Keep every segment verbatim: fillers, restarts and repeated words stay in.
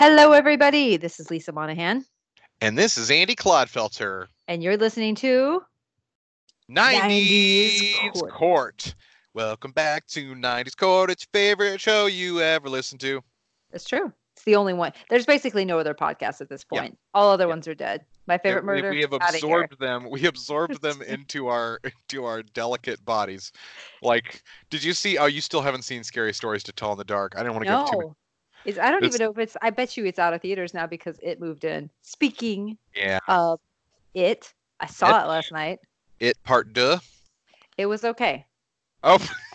Hello, everybody. This is Lisa Monahan. And this is Andy Clodfelter. And you're listening to nineties, nineties Court. Court. Welcome back to nineties Court. It's your favorite show you ever listened to. It's true. It's the only one. There's basically no other podcast at this point. Yeah. All other yeah. ones are dead. My favorite we, murder. We have absorbed them. We absorbed them into our into our delicate bodies. Like, did you see? Oh, you still haven't seen Scary Stories to Tell in the Dark. I didn't want to no. go too much. It's, I don't it's, even know if it's. I bet you it's out of theaters now because it moved in. Speaking yeah. of it, I saw it, it last night. It part deux. It was okay. Oh.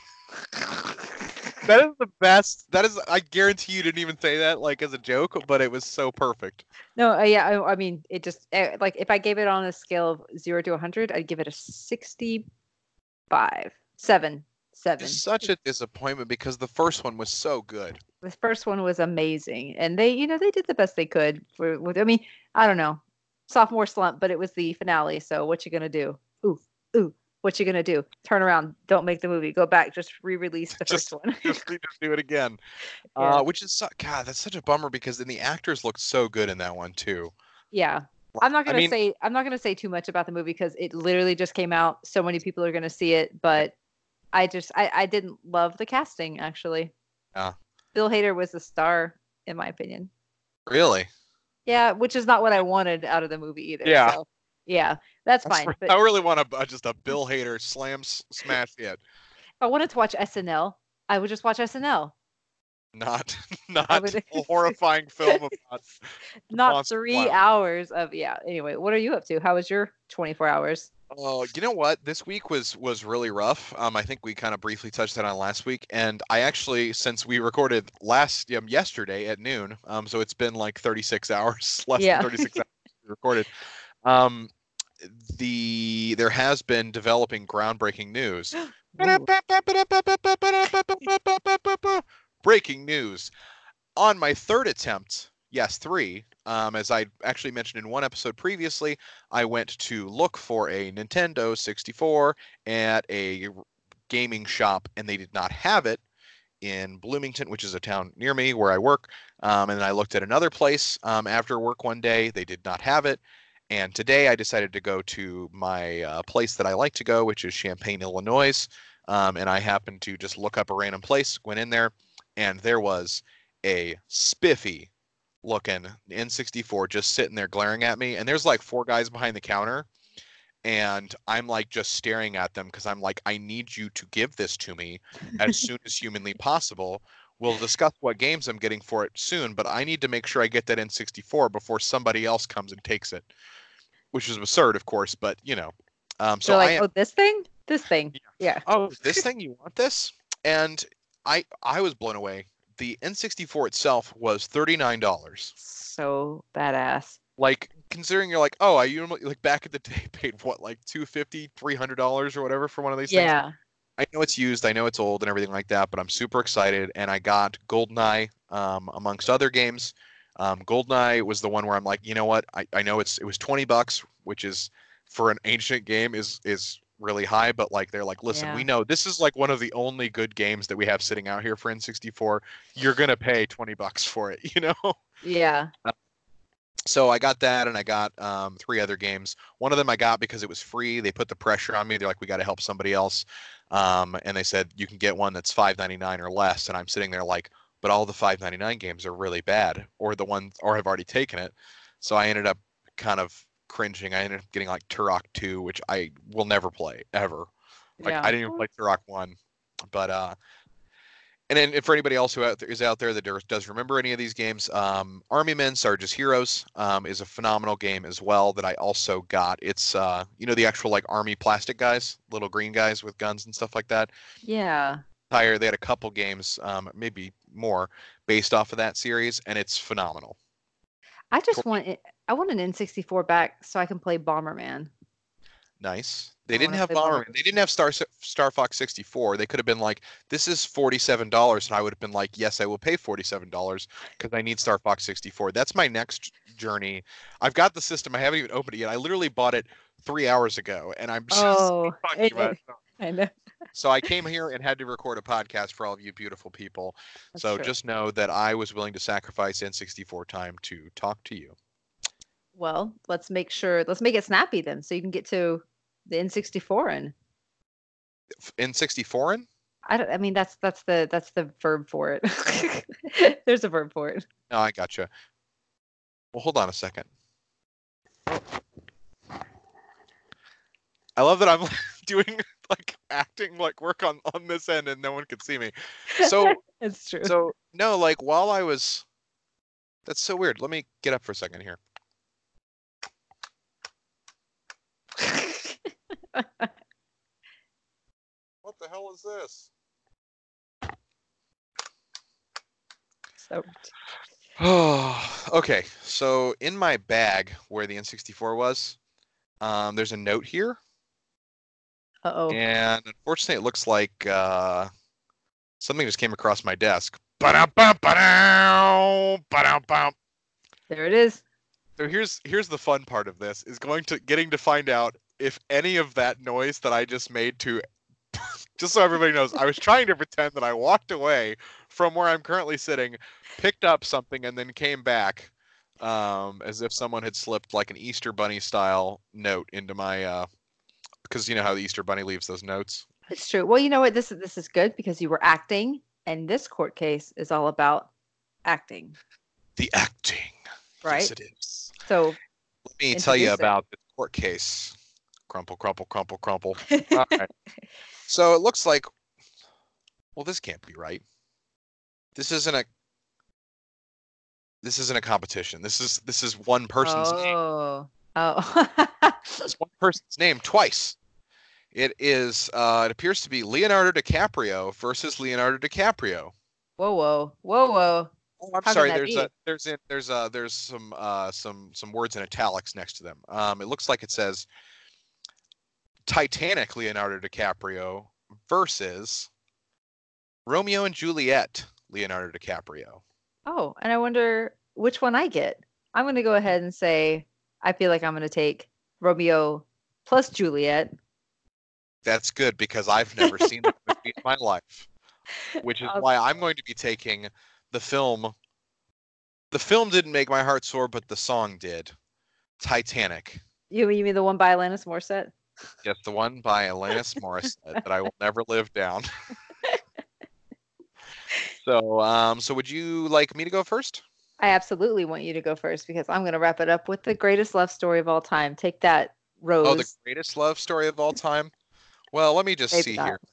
That is the best. That is, I guarantee you didn't even say that like as a joke, but it was so perfect. No, uh, yeah, I, I mean, it just uh, like if I gave it on a scale of zero to a hundred, I'd give it a sixty-five, seven, seven. It's such a disappointment because the first one was so good. The first one was amazing, and they, you know, they did the best they could for. With, I mean, I don't know, sophomore slump, but it was the finale. So what you gonna do? Ooh, ooh. What you gonna do? Turn around. Don't make the movie. Go back. Just re-release the just, first one. just, just do it again. Yeah. Uh, which is so, God, that's such a bummer because then the actors looked so good in that one too. Yeah, I'm not gonna I mean, say I'm not gonna say too much about the movie because it literally just came out. So many people are gonna see it, but I just I, I didn't love the casting actually. Yeah. Bill Hader was the star in my opinion. Really? Yeah, which is not what I wanted out of the movie either. Yeah. So. Yeah, that's, that's fine. But I really want a, uh, just a Bill Hader slam smash hit. If I wanted to watch S N L, I would just watch S N L. Not, not would... a horrifying film about. Not three hours of yeah. Anyway, what are you up to? How was your twenty-four hours? Oh, you know what? This week was was really rough. Um, I think we kind of briefly touched that on last week, and I actually, since we recorded last um, yesterday at noon, um, so it's been like thirty-six hours, less yeah. than thirty-six hours we recorded. Um, the there has been developing groundbreaking news. Breaking news. On my third attempt, yes, three, um, as I actually mentioned in one episode previously, I went to look for a Nintendo sixty-four at a gaming shop, and they did not have it in Bloomington, which is a town near me where I work. Um, and then I looked at another place um, after work one day. They did not have it. And today I decided to go to my uh, place that I like to go, which is Champaign, Illinois. Um, and I happened to just look up a random place, went in there, and there was a spiffy looking N sixty-four just sitting there glaring at me. And there's like four guys behind the counter. And I'm like just staring at them because I'm like, I need you to give this to me as soon as humanly possible. We'll discuss what games I'm getting for it soon, but I need to make sure I get that N sixty-four before somebody else comes and takes it, which is absurd, of course, but you know. Um, so They're like, I, oh, this thing, this thing, yeah. yeah. Oh, this thing, you want this? And I, I was blown away. The N sixty-four itself was thirty-nine dollars. So badass. Like, considering you're like, oh, I usually like back in the day paid what, like two hundred fifty dollars, three hundred dollars or whatever for one of these yeah. things. I know it's used, I know it's old and everything like that, but I'm super excited. And I got GoldenEye, um, amongst other games. Um, GoldenEye was the one where I'm like, you know what? I, I know it's it was twenty bucks, which is for an ancient game is is really high, but like they're like, listen, yeah. we know this is like one of the only good games that we have sitting out here for N sixty-four. You're gonna pay twenty bucks for it, you know? Yeah. Uh, So I got that, and I got um, three other games. One of them I got because it was free. They put the pressure on me. They're like, we got to help somebody else. Um, and they said, you can get one that's five ninety-nine or less. And I'm sitting there like, but all the five ninety-nine games are really bad, or the ones, or have already taken it. So I ended up kind of cringing. I ended up getting like Turok two, which I will never play, ever. Like, yeah. I didn't even play Turok one. But, uh, and then for anybody else who out there, is out there that does remember any of these games, um, Army Men, Sarge's Heroes um, is a phenomenal game as well that I also got. It's, uh, you know, the actual like army plastic guys, little green guys with guns and stuff like that. Yeah. Tire, they had a couple games, um, maybe more, based off of that series, and it's phenomenal. I just want it. I want an N sixty-four back so I can play Bomberman. Nice. They didn't have Bomberman. They didn't have Star Star Fox sixty-four. They could have been like, this is forty-seven dollars, and I would have been like, yes, I will pay forty-seven dollars because I need Star Fox sixty-four. That's my next journey. I've got the system. I haven't even opened it yet. I literally bought it three hours ago, and I'm just oh, talking it, about it. I know. So I came here and had to record a podcast for all of you beautiful people. That's so true. just know that I was willing to sacrifice N sixty-four time to talk to you. Well, let's make sure. Let's make it snappy then, so you can get to the N sixty-four in. N sixty-four in? I don't. I mean, that's that's the that's the verb for it. There's a verb for it. No, I gotcha. Well, hold on a second. I love that I'm doing like acting like work on on this end and no one could see me. So It's true. so no, like while I was, that's so weird. Let me get up for a second here. What the hell is this? So Oh, okay. So in my bag where the N sixty-four was, um, there's a note here, uh oh. and unfortunately, it looks like uh, something just came across my desk. Ba-dum-bum, ba-dum, ba-dum-bum. There it is. So here's here's the fun part of this is going to getting to find out if any of that noise that I just made to just so everybody knows, I was trying to pretend that I walked away from where I'm currently sitting, picked up something, and then came back um, as if someone had slipped like an Easter Bunny style note into my uh, because you know how the Easter Bunny leaves those notes. It's true. Well, you know what? This is this is good because you were acting, and this court case is all about acting. The acting. Right. Yes, it is. So let me tell you introduce it. about the court case. Crumple, crumple, crumple, crumple. All right. So it looks like, well, this can't be right. This isn't a. This isn't a competition. This is this is one person's name. Oh. Oh. It's one person's name twice. It is. Uh, it appears to be Leonardo DiCaprio versus Leonardo DiCaprio. Whoa, whoa, whoa, whoa. Oh, I'm How can sorry. that There's be? a there's in, there's uh there's some uh some some words in italics next to them. Um, it looks like it says Titanic Leonardo DiCaprio versus Romeo and Juliet Leonardo DiCaprio. Oh, and I wonder which one I get. I'm going to go ahead and say I feel like I'm going to take Romeo plus Juliet. That's good because I've never seen that movie in my life, which is I'll- why I'm going to be taking the film. The film didn't make my heart soar, but the song did. Titanic. You, you mean the one by Alanis Morissette? Yes, the one by Alanis Morissette that I will never live down. So, um, so would you like me to go first? I absolutely want you to go first because I'm going to wrap it up with the greatest love story of all time. Take that, Rose. Oh, the greatest love story of all time? Well, let me just Maybe see not. here.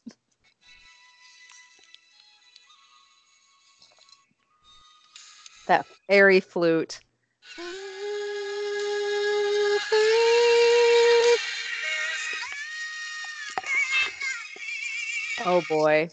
That airy flute. Oh boy.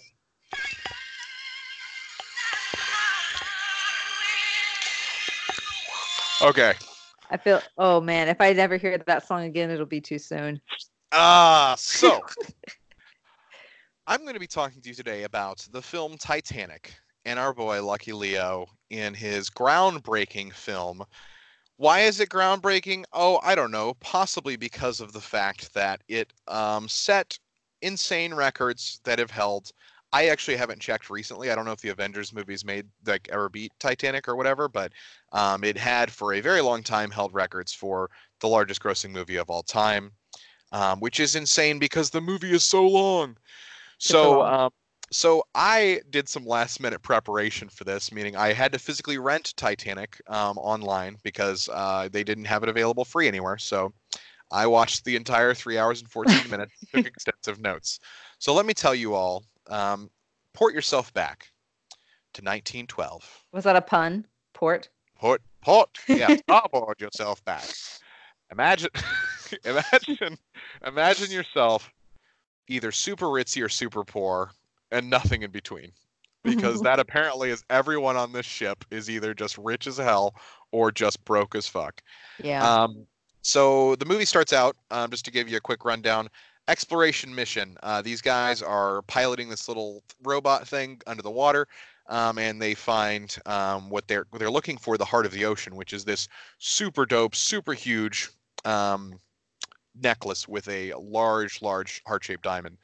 Okay. I feel, oh man, if I never hear that song again, it'll be too soon. Ah, so I'm going to be talking to you today about the film Titanic and our boy Lucky Leo in his groundbreaking film. Why is it groundbreaking? Oh, I don't know. Possibly because of the fact that it um, set insane records that have held. I actually haven't checked recently. I don't know if the Avengers movies made like ever beat Titanic or whatever, but um, it had for a very long time held records for the largest grossing movie of all time, um, which is insane because the movie is so long. So, long. um, so I did some last minute preparation for this, meaning I had to physically rent Titanic um, online because uh, they didn't have it available free anywhere. So I watched the entire three hours and fourteen minutes, took extensive notes. So let me tell you all, um, port yourself back to nineteen twelve. Was that a pun? Port? Port, port, yeah, starboard yourself back. Imagine, imagine, imagine yourself either super ritzy or super poor and nothing in between. Because that apparently is everyone on this ship is either just rich as hell or just broke as fuck. Yeah. Um, so the movie starts out, um, just to give you a quick rundown, exploration mission. Uh, these guys are piloting this little robot thing under the water, um, and they find um, what they're what they're looking for, the heart of the ocean, which is this super dope, super huge um, necklace with a large, large heart-shaped diamond.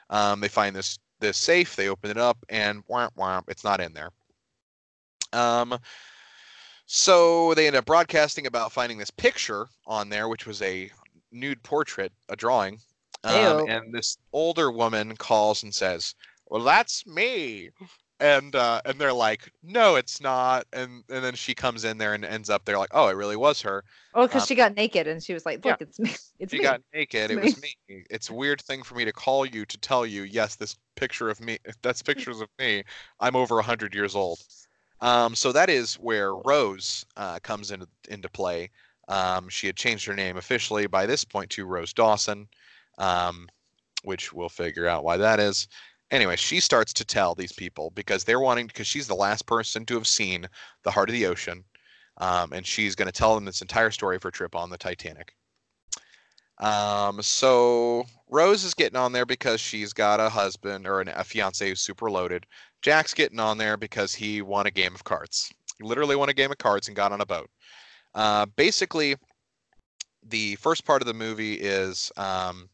Um, they find this this safe. They open it up, and whomp whomp, it's not in there. Um, so they end up broadcasting about finding this picture on there, which was a nude portrait, a drawing. Um, Ew. and this older woman calls and says, "Well, that's me." And uh, and they're like, "No, it's not." And and then she comes in there and ends up there like, "Oh, it really was her." Oh, because Um, she got naked and she was like, yeah, "Look, it's me. It's she me. got naked. It's It me." was me. It's a weird thing for me to call you to tell you, yes, this picture of me, that's pictures of me. I'm over a hundred years old. Um, so that is where Rose uh, comes into into play. Um, she had changed her name officially by this point to Rose Dawson, um, which we'll figure out why that is. Anyway, she starts to tell these people because they're wanting, because she's the last person to have seen the heart of the ocean, um, and she's going to tell them this entire story of her trip on the Titanic. Um, so Rose is getting on there because she's got a husband or an, a fiance who's super loaded. Jack's getting on there because he won a game of cards. He literally won a game of cards and got on a boat. Uh, basically, the first part of the movie is um,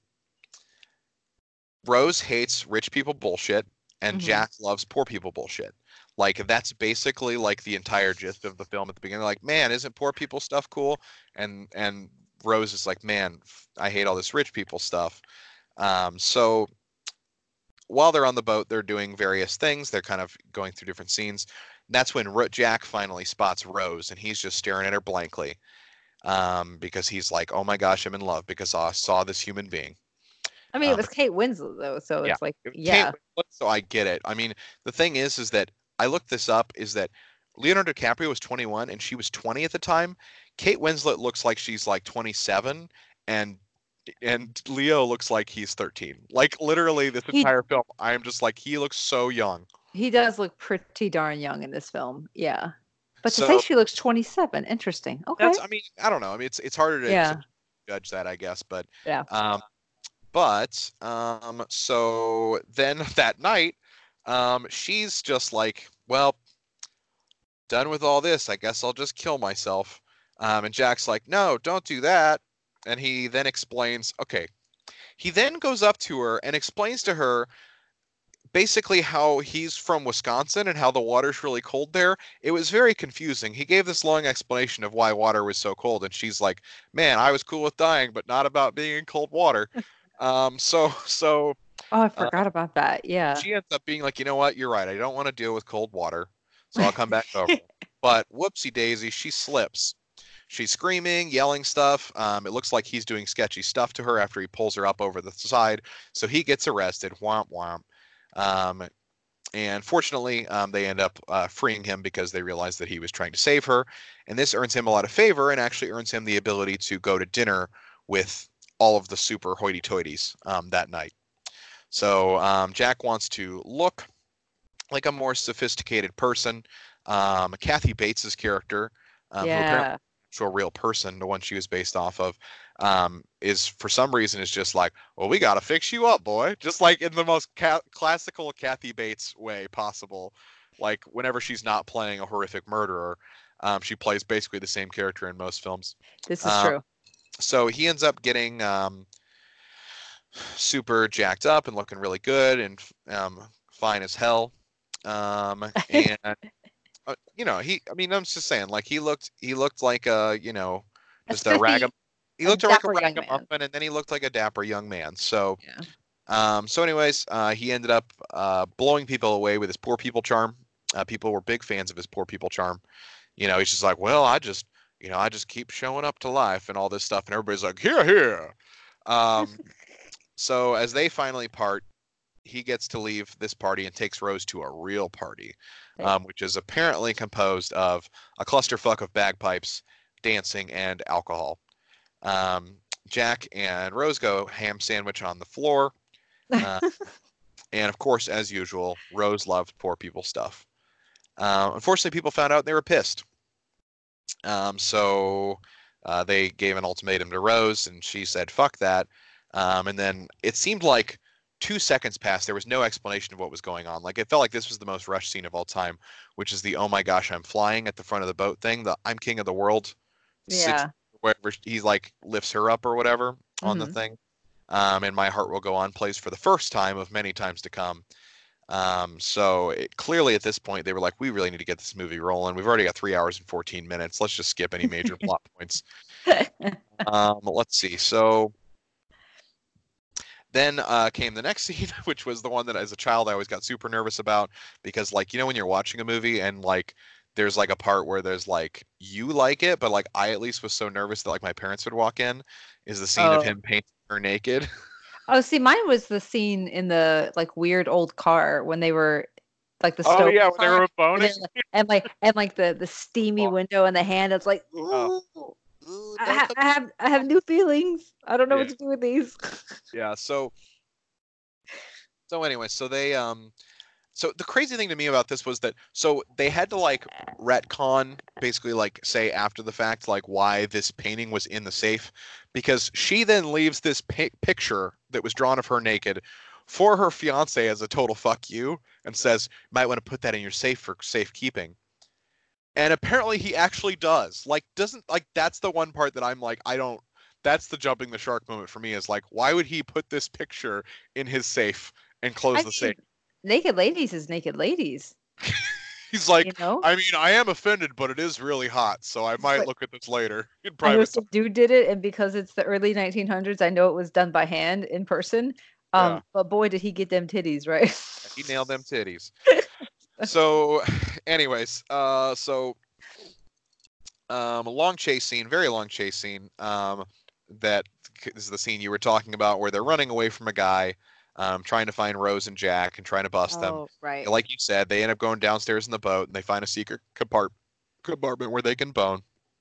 Rose hates rich people bullshit, and hmm Jack loves poor people bullshit. Like that's basically like the entire gist of the film at the beginning. Like, man, isn't poor people stuff cool? And and Rose is like, man, I hate all this rich people stuff. Um, so while they're on the boat, they're doing various things. They're kind of going through different scenes. That's when Ro- Jack finally spots Rose, and he's just staring at her blankly um, because he's like, "Oh my gosh, I'm in love because I saw this human being." I mean, it Um, was Kate Winslet though, so yeah, it's like, it Kate yeah. Winslet, so I get it. I mean, the thing is, is that I looked this up. Is that Leonardo DiCaprio was twenty-one and she was twenty at the time. Kate Winslet looks like she's like twenty-seven, and and Leo looks like he's thirteen. Like literally, this He entire film, I'm just like he looks so young. he does look pretty darn young in this film. Yeah. But to say So she looks twenty-seven, interesting. Okay. that's, I mean, I don't know. I mean, it's it's harder to, to Yeah. judge that, I guess, but Yeah. um, but um, so then that night, um, she's just like, well, done with all this. I guess I'll just kill myself. Um, and Jack's like, no, don't do that. And he then explains, okay. He then goes up to her and explains to her basically how he's from Wisconsin and how the water's really cold there. It was very confusing. He gave this long explanation of why water was so cold, and she's like, "Man, I was cool with dying, but not about being in cold water." Um, so so Oh, I uh, forgot about that. Yeah. she ends up being like, "You know what? You're right. I don't want to deal with cold water, so I'll come back over." But whoopsie daisy, she slips. She's screaming, yelling stuff. Um, it looks like he's doing sketchy stuff to her after he pulls her up over the side. So he gets arrested. Womp womp. Um, and fortunately, um, they end up uh, freeing him because they realize that he was trying to save her. And this earns him a lot of favor and actually earns him the ability to go to dinner with all of the super hoity toities um, that night. So um, Jack wants to look like a more sophisticated person. Um, Kathy Bates's character, um, who apparently Yeah. is a real person, the one she was based off of, um, is for some reason is just like, well, we got to fix you up, boy. Just like in the most ca- classical Kathy Bates way possible. Like whenever she's not playing a horrific murderer, um, she plays basically the same character in most films. This is Um, true. so he ends up getting um, super jacked up and looking really good and um, fine as hell. Um, and uh, you know, he. I mean, I'm just saying, like he looked, he looked like a, you know, A just a rag. spiffy, He a looked like a dapper young man. ragamuffin, and then he looked like a dapper young man. So, Yeah. um, so anyways, uh, he ended up uh, blowing people away with his poor people charm. Uh, people were big fans of his poor people charm. You know, he's just like, well, I just, you know, I just keep showing up to life and all this stuff, and everybody's like, here, here. Um, so as they finally part, he gets to leave this party and takes Rose to a real party, Right. um, which is apparently composed of a clusterfuck of bagpipes, dancing, and alcohol. Um, Jack and Rose go ham sandwich on the floor. Uh, and of course, as usual, Rose loved poor people stuff. Uh, unfortunately, people found out and they were pissed. Um, so uh, they gave an ultimatum to Rose, and she said, fuck that. Um, and then it seemed like two seconds passed. There was no explanation of what was going on. Like, it felt like this was the most rushed scene of all time, which is the, oh my gosh, I'm flying at the front of the boat thing, the I'm king of the world, six, Yeah. wherever he like lifts her up or whatever on the hmm thing. Um, and My Heart Will Go On plays for the first time of many times to come. Um, so it, clearly at this point they were like, we really need to get this movie rolling. We've already got three hours and fourteen minutes. Let's just skip any major plot points. Um, let's see. So then uh, came the next scene, which was the one that as a child I always got super nervous about because, like, you know, when you're watching a movie and like there's like a part where there's like you like it, but like I at least was so nervous that like my parents would walk in, is the scene of Oh. him painting her naked. Oh, see, mine was the scene in the like weird old car when they were like the Oh stove yeah, when they car, were and, boning. they're, like, and like and like the the steamy Oh. window in the hand. It's like, Oh. ooh, Ooh, I, don't ha- touch- I have I have new feelings. I don't know what Yeah. to do with these. yeah. So so anyway, so they um so the crazy thing to me about this was that so they had to like retcon basically like say after the fact like why this painting was in the safe, because she then leaves this pi- picture that was drawn of her naked for her fiance as a total fuck you and says might want to put that in your safe for safekeeping. And apparently he actually does. Like doesn't like that's the one part that I'm like I don't that's the jumping the shark moment for me is like why would he put this picture in his safe and close I the mean, safe? naked ladies is naked ladies. He's like, You know, I mean, I am offended, but it is really hot, so I might But- look at this later in I know private some time. dude did it, and because it's the early nineteen hundreds, I know it was done by hand in person. Um, Yeah. but boy, did he get them titties right. He nailed them titties. So, anyways, uh, so um, a long chase scene, very long chase scene. Um, that is the scene you were talking about, where they're running away from a guy, um, trying to find Rose and Jack and trying to bust them. Oh, right. Like you said, they end up going downstairs in the boat and they find a secret compart- compartment where they can bone.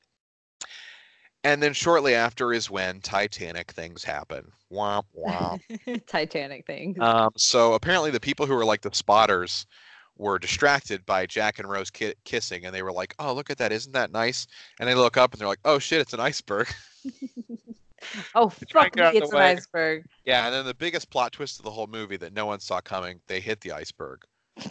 And then shortly after is when Titanic things happen. Womp womp. Titanic thing. Um, so apparently the people who were like the spotters were distracted by Jack and Rose ki- kissing, and they were like, "Oh, look at that! Isn't that nice?" And they look up and they're like, "Oh shit, it's an iceberg." Oh, try fuck and get out me, of it's the an way. iceberg. Yeah, and then the biggest plot twist of the whole movie that no one saw coming, they hit the iceberg.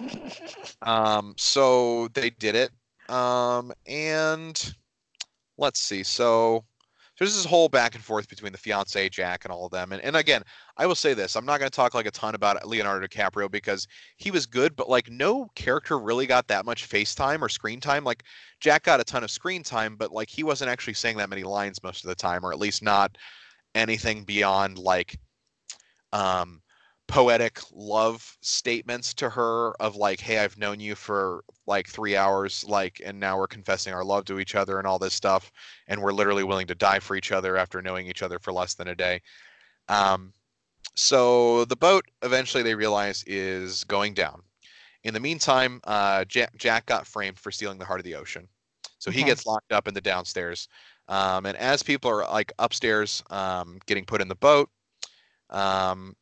Um, so they did it. Um, and let's see. So there's this whole back and forth between the fiance, Jack, and all of them. And, and again, I will say this. I'm not going to talk like a ton about Leonardo DiCaprio because he was good, but like no character really got that much face time or screen time. Like Jack got a ton of screen time, but like he wasn't actually saying that many lines most of the time, or at least not anything beyond like um poetic love statements to her of like, hey, I've known you for like three hours, like, and now we're confessing our love to each other and all this stuff, and we're literally willing to die for each other after knowing each other for less than a day. Um, so the boat eventually they realize is going down. In the meantime, uh, Jack, Jack got framed for stealing the heart of the ocean, so he Okay. gets locked up in the downstairs. Um, and as people are like upstairs, um, getting put in the boat, um,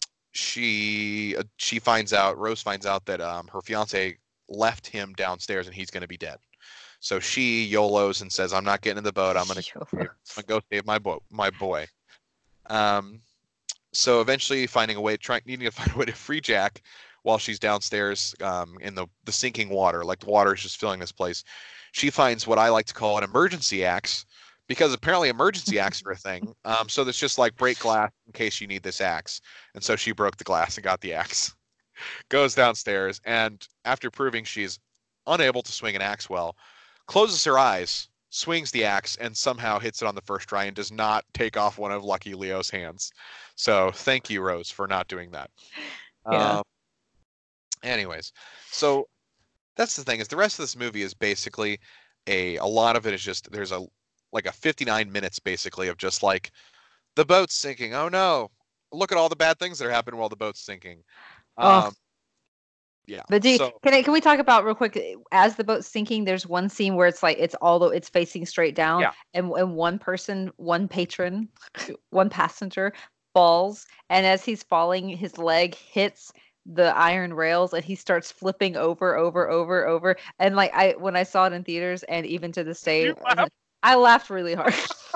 she uh, she finds out Rose finds out that um, her fiance left him downstairs and he's going to be dead. So she YOLOs and says, "I'm not getting in the boat. I'm going to YOLO. go save my boy, my boy." Um, so eventually, finding a way, trying needing to find a way to free Jack while she's downstairs um, in the the sinking water, like the water is just filling this place. She finds what I like to call an emergency axe, because apparently emergency axe are a thing. Um, so that's just like break glass in case you need this axe. And so she broke the glass and got the axe. Goes downstairs, and after proving she's unable to swing an axe well, closes her eyes, swings the axe, and somehow hits it on the first try and does not take off one of Lucky Leo's hands. So thank you, Rose, for not doing that. Yeah. Um, anyways, so that's the thing is the rest of this movie is basically a a lot of it is just there's a like a fifty-nine minutes basically of just like the boat's sinking. Oh no! Look at all the bad things that are happening while the boat's sinking. Oh. Um, yeah. But do you, so can I, can we talk about real quick as the boat's sinking? There's one scene where it's like it's all the it's facing straight down, Yeah. and and one person, one patron, one passenger falls, and as he's falling, his leg hits the iron rails, and he starts flipping over, over, over, over. And like I when I saw it in theaters, and even to this day, You laughed? I laughed really hard.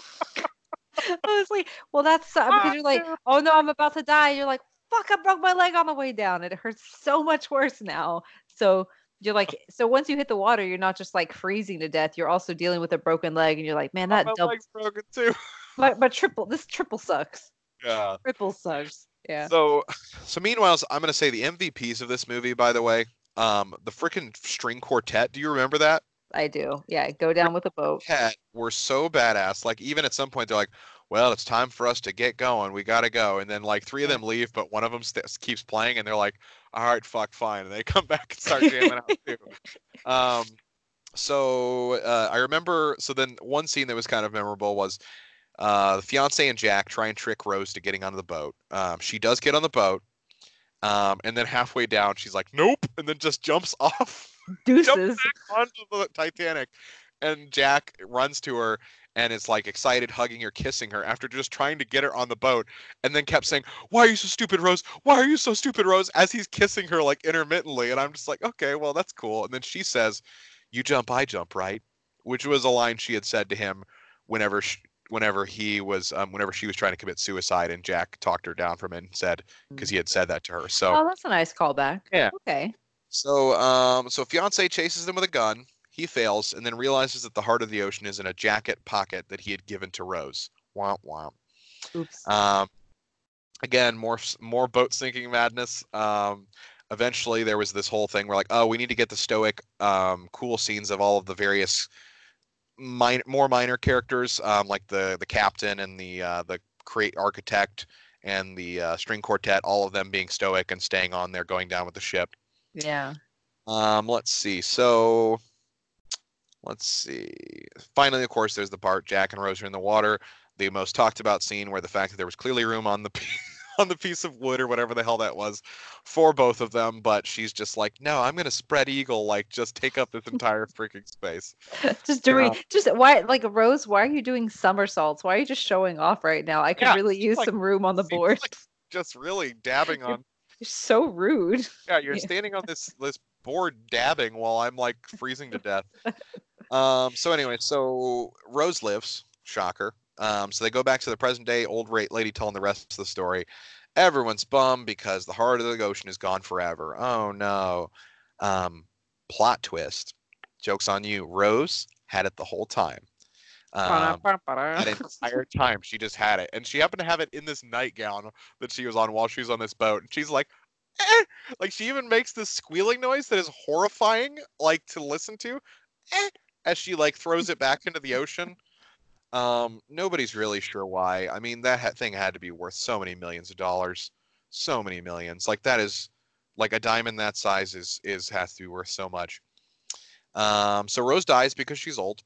I was like, well, that's uh, because you're like, oh no, I'm about to die. You're like, fuck, I broke my leg on the way down. It hurts so much worse now. So you're like, so once you hit the water, you're not just like freezing to death. You're also dealing with a broken leg, and you're like, man, that my double, leg's broken too. but, but triple, this triple sucks. Yeah. Triple sucks. Yeah. So, so meanwhile, I'm gonna say the M V Ps of this movie, by the way, um, the freaking string quartet. Do you remember that? I do. Yeah. Go down with a boat. Quartet were so badass. Like even at some point, they're like, "Well, it's time for us to get going. We gotta go." And then like three of Yeah. them leave, but one of them st- keeps playing, and they're like, "All right, fuck, fine." And they come back and start jamming out too. Um, so uh, I remember. So then one scene that was kind of memorable was uh, the fiance and Jack try and trick Rose to getting onto the boat. Um, she does get on the boat, um, and then halfway down, she's like, "Nope," and then just jumps off, jumps Deuces. back onto the Titanic, and Jack runs to her and is like excited, hugging her, kissing her after just trying to get her on the boat, and then kept saying, "Why are you so stupid, Rose? Why are you so stupid, Rose?" as he's kissing her like intermittently, and I'm just like, okay, well that's cool. And then she says, "You jump, I jump, right?" Which was a line she had said to him whenever she, whenever he was um, whenever she was trying to commit suicide, and Jack talked her down from it and said because he had said that to her. So Oh, that's a nice callback. yeah. Okay. So um so fiance chases him with a gun. He fails and then realizes that the heart of the ocean is in a jacket pocket that he had given to Rose. Womp womp. Oops. Um again, more more boat sinking madness. Um eventually there was this whole thing where like, oh, we need to get the stoic um cool scenes of all of the various minor, more minor characters, um, like the the captain and the uh, the create architect and the uh, string quartet, all of them being stoic and staying on there, going down with the ship. Yeah. Um, let's see. So let's see. Finally, of course, there's the part Jack and Rose are in the water. The most talked about scene where the fact that there was clearly room on the on the piece of wood or whatever the hell that was for both of them, but she's just like, no, I'm gonna spread eagle, like just take up this entire freaking space. Just doing, Uh, just why, like Rose, why are you doing somersaults? Why are you just showing off right now? I could yeah, really use like, some room on the seems board. like just really dabbing You're, on. you're so rude. Yeah, you're Yeah. standing on this this board dabbing while I'm like freezing to death. Um. So anyway, so Rose lives. Shocker. Um. So they go back to the present day. Old ra- lady telling the rest of the story. Everyone's bummed because the heart of the ocean is gone forever. Oh no. Um. Plot twist. Joke's on you. Rose had it the whole time. Um, that entire time she just had it, and she happened to have it in this nightgown that she was on while she was on this boat, and she's like, eh! Like she even makes this squealing noise that is horrifying, like to listen to, eh! As she like throws it back into the ocean. Um, nobody's really sure why. I mean, that ha- thing had to be worth so many millions of dollars, so many millions. Like that is, like a diamond that size is is has to be worth so much. Um, so Rose dies because she's old.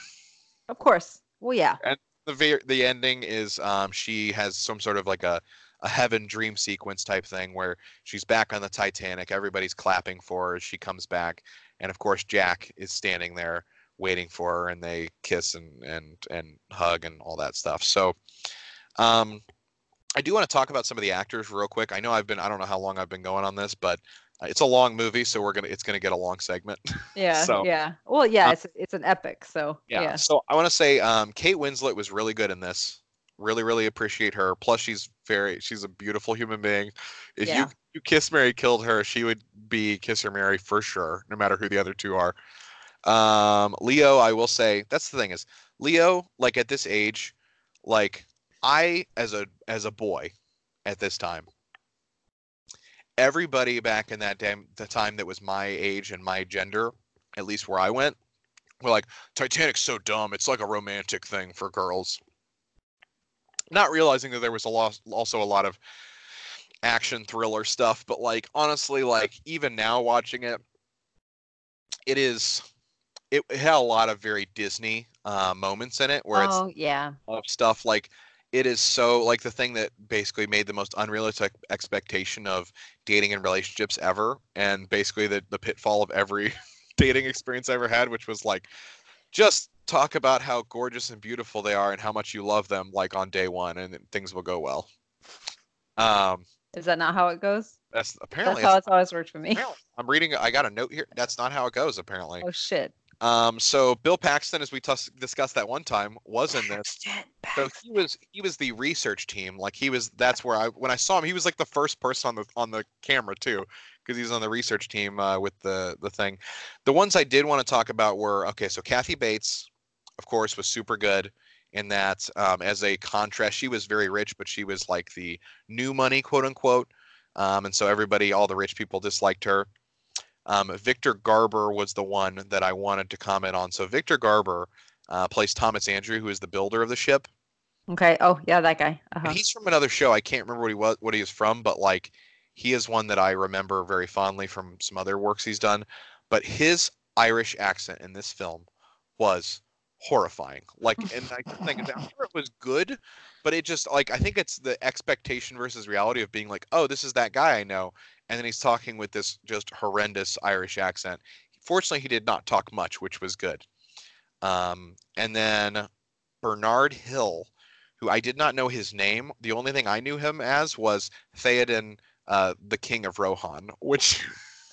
Of course. Well, yeah. And the ve- the ending is um, she has some sort of like a, a heaven dream sequence type thing where she's back on the Titanic. Everybody's clapping for her as she comes back, and of course Jack is standing there waiting for her, and they kiss and and and hug and all that stuff. So, um, I do want to talk about some of the actors real quick. I know I've been I don't know how long I've been going on this, but uh, it's a long movie, so we're gonna it's gonna get a long segment. Yeah. so. Yeah. Well, yeah. uh, It's it's an epic. So Yeah. yeah. So I want to say um, Kate Winslet was really good in this. Really, really appreciate her. Plus, she's very she's a beautiful human being. If you Yeah. you Kiss Mary killed her, she would be Kiss or Mary for sure, no matter who the other two are. Um, Leo, I will say that's the thing is Leo, like at this age, like I as a as a boy at this time, everybody back in that damn the time that was my age and my gender, at least where I went, we're like, Titanic's so dumb. It's like a romantic thing for girls. Not realizing that there was a lot, also a lot of action thriller stuff, but like honestly, like even now watching it, it is it, it had a lot of very Disney uh, moments in it where it's Oh yeah. of stuff like it is so like the thing that basically made the most unrealistic expectation of dating and relationships ever, and basically the the pitfall of every dating experience I ever had, which was like just talk about how gorgeous and beautiful they are and how much you love them like on day one and things will go well. Um, Is that not how it goes? that's That's apparently how it's, it's always worked for me. apparently I'm reading. I got a note here. That's not how it goes apparently. Oh shit. Um, so Bill Paxton, as we tus discussed that one time, was in this. So he was he was the research team. Like he was. That's where I when I saw him, he was like the first person on the on the camera too, because he's on the research team uh, with the the thing. The ones I did want to talk about were okay. So Kathy Bates, of course, was super good in that um, as a contrast, she was very rich, but she was like the new money, quote unquote. Um, and so everybody, all the rich people disliked her. Um, Victor Garber was the one that I wanted to comment on. So Victor Garber uh, plays Thomas Andrew, who is the builder of the ship. Okay. Oh, yeah, that guy. And Uh-huh. he's from another show. I can't remember what he was, what he is from, but like he is one that I remember very fondly from some other works he's done. But his Irish accent in this film was horrifying. Like, and I think I'm sure it was good, but it just like I think it's the expectation versus reality of being like, oh, this is that guy I know, and then he's talking with this just horrendous Irish accent. Fortunately, he did not talk much, which was good. Um, and then Bernard Hill, who I did not know his name. The only thing I knew him as was Theoden, uh, the King of Rohan, which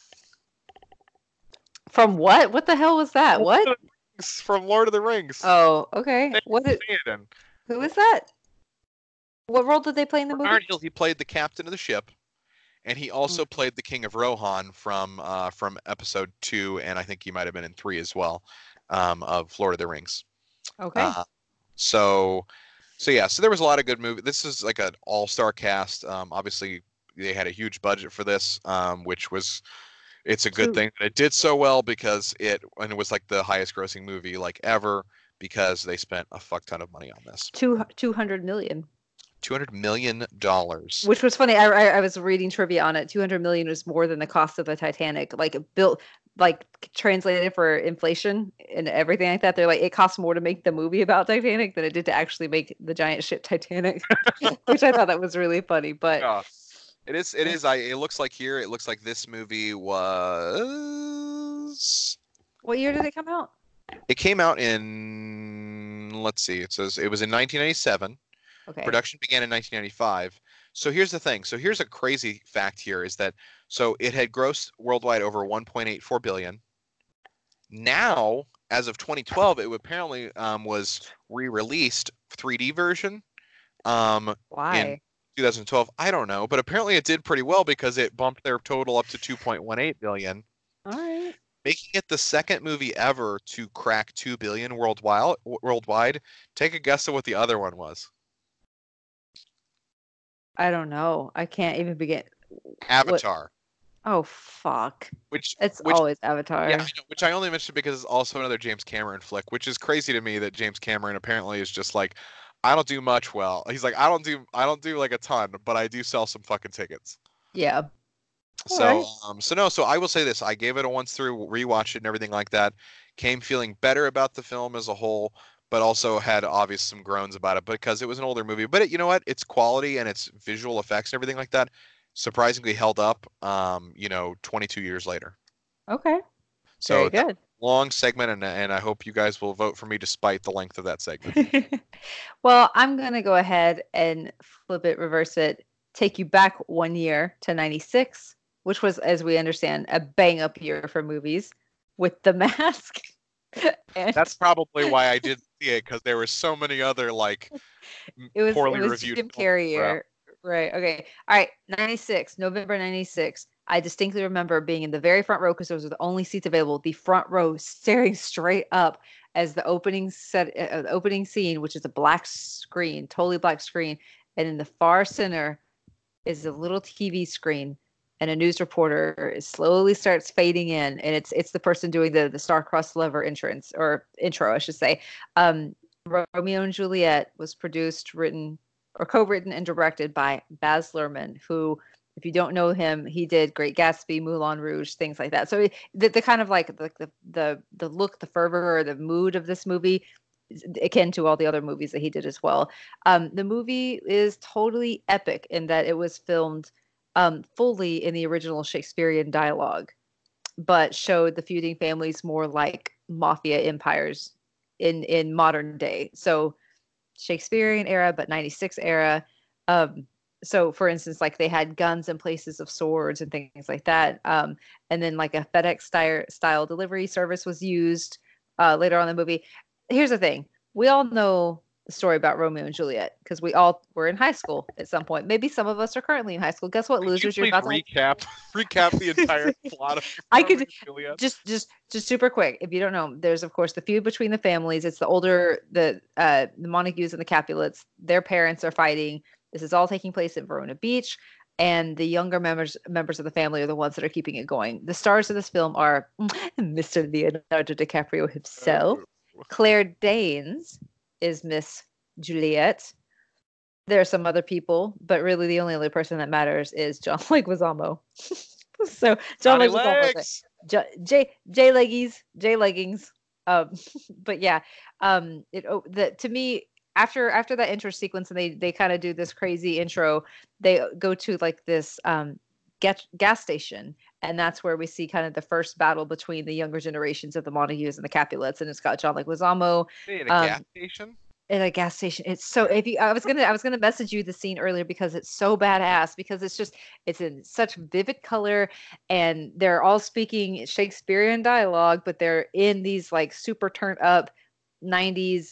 From what? What the hell was that? What? from Lord of the Rings. Oh, okay. Theoden, What did, Theoden. who is that? What role did they play in the Bernard movie? Hill, he played the captain of the ship, and he also played the King of Rohan from uh, from episode two, and I think he might have been in three as well, um, of Lord of the Rings. Okay. Uh, so, so yeah, so there was a lot of good movie. This is like an all-star cast. Um, obviously, they had a huge budget for this, um, which was it's a good Two, thing that it did so well because it and it was like the highest grossing movie like ever because they spent a fuck ton of money on this. two, two hundred million. Two hundred million dollars. Which was funny. I, I I was reading trivia on it. Two hundred million was more than the cost of the Titanic. Like built, like translated for inflation and everything like that. They're like it cost more to make the movie about Titanic than it did to actually make the giant ship Titanic, which I thought that was really funny. But Yeah. It is. It is. I. It looks like here. It looks like this movie was. what year did it come out? It came out in. Let's see. It says it was in nineteen ninety-seven. Okay. Production began in nineteen ninety-five. So here's the thing. So here's a crazy fact here is that so it had grossed worldwide over one point eight four billion. Now, as of twenty twelve, it apparently um, was re-released three D version. Um, Why? in twenty twelve, I don't know, but apparently it did pretty well because it bumped their total up to two point one eight billion, All right. making it the second movie ever to crack two billion worldwide. Worldwide. Take a guess at what the other one was. I don't know. I can't even begin. Avatar. What? Oh fuck! Which It's which always Avatar. yeah, I know, which I only mentioned because it's also another James Cameron flick, which is crazy to me that James Cameron apparently is just like, I don't do much well. He's like, I don't do I don't do like a ton, but I do sell some fucking tickets. Yeah. So Alright. um so no, so I will say this. I gave it a once through, rewatched it and everything like that. Came feeling better about the film as a whole, but also had obvious some groans about it because it was an older movie. But it, you know what? Its quality and its visual effects and everything like that surprisingly held up um, you know, twenty-two years later. Okay. So Very good. long segment, and and I hope you guys will vote for me despite the length of that segment. Well, I'm going to go ahead and flip it, reverse it, take you back one year to ninety-six, which was, as we understand, a bang up year for movies with The Mask. And That's probably why I didn't see it because there were so many other like m- it was poorly it was reviewed Jim films Carrey that were out. year. Right. Okay. All right. ninety-six, November ninety-six. I distinctly remember being in the very front row because those were the only seats available. The front row, staring straight up as the opening set, uh, the opening scene, which is a black screen, totally black screen, and in the far center is a little T V screen, and a news reporter slowly starts fading in, and it's it's the person doing the the star-crossed lover entrance or intro, I should say. Um, Romeo and Juliet was produced, written, or co-written and directed by Baz Luhrmann, who, if you don't know him, he did Great Gatsby, Moulin Rouge, things like that. So the, the kind of like the, the the the look, the fervor, or the mood of this movie is akin to all the other movies that he did as well. Um, the movie is totally epic in that it was filmed um, fully in the original Shakespearean dialogue, but showed the feuding families more like mafia empires in in modern day. So Shakespearean era, but ninety-six era. Um, so, for instance, like they had guns in places of swords and things like that. Um, and then, like a FedEx style, style delivery service was used uh, later on in the movie. Here's the thing: we all know the story about Romeo and Juliet, because we all were in high school at some point. Maybe some of us are currently in high school. Guess what, Could losers? you You're please about to. recap recap the entire plot of I Romeo could and Juliet? just just just super quick. If you don't know, there's of course the feud between the families. It's the older the uh the Montagues and the Capulets. Their parents are fighting. This is all taking place at Verona Beach, and the younger members members of the family are the ones that are keeping it going. The stars of this film are Mister Leonardo DiCaprio himself. Oh. Claire Danes is Miss Juliet. There are some other people, but really the only other person that matters is John Leguizamo. So John Johnny Leguizamo, Legs. J J J Leggies, J leggings. Um, but yeah, um, it oh, the to me after after that intro sequence and they they kind of do this crazy intro, they go to like this um gas gas station, and that's where we see kind of the first battle between the younger generations of the Montagues and the Capulets, and it's got John Leguizamo. Hey, in a Um, gas station. in a gas station. It's so if you I was gonna I was gonna message you the scene earlier because it's so badass because it's just it's in such vivid color and they're all speaking Shakespearean dialogue, but they're in these like super turned up nineties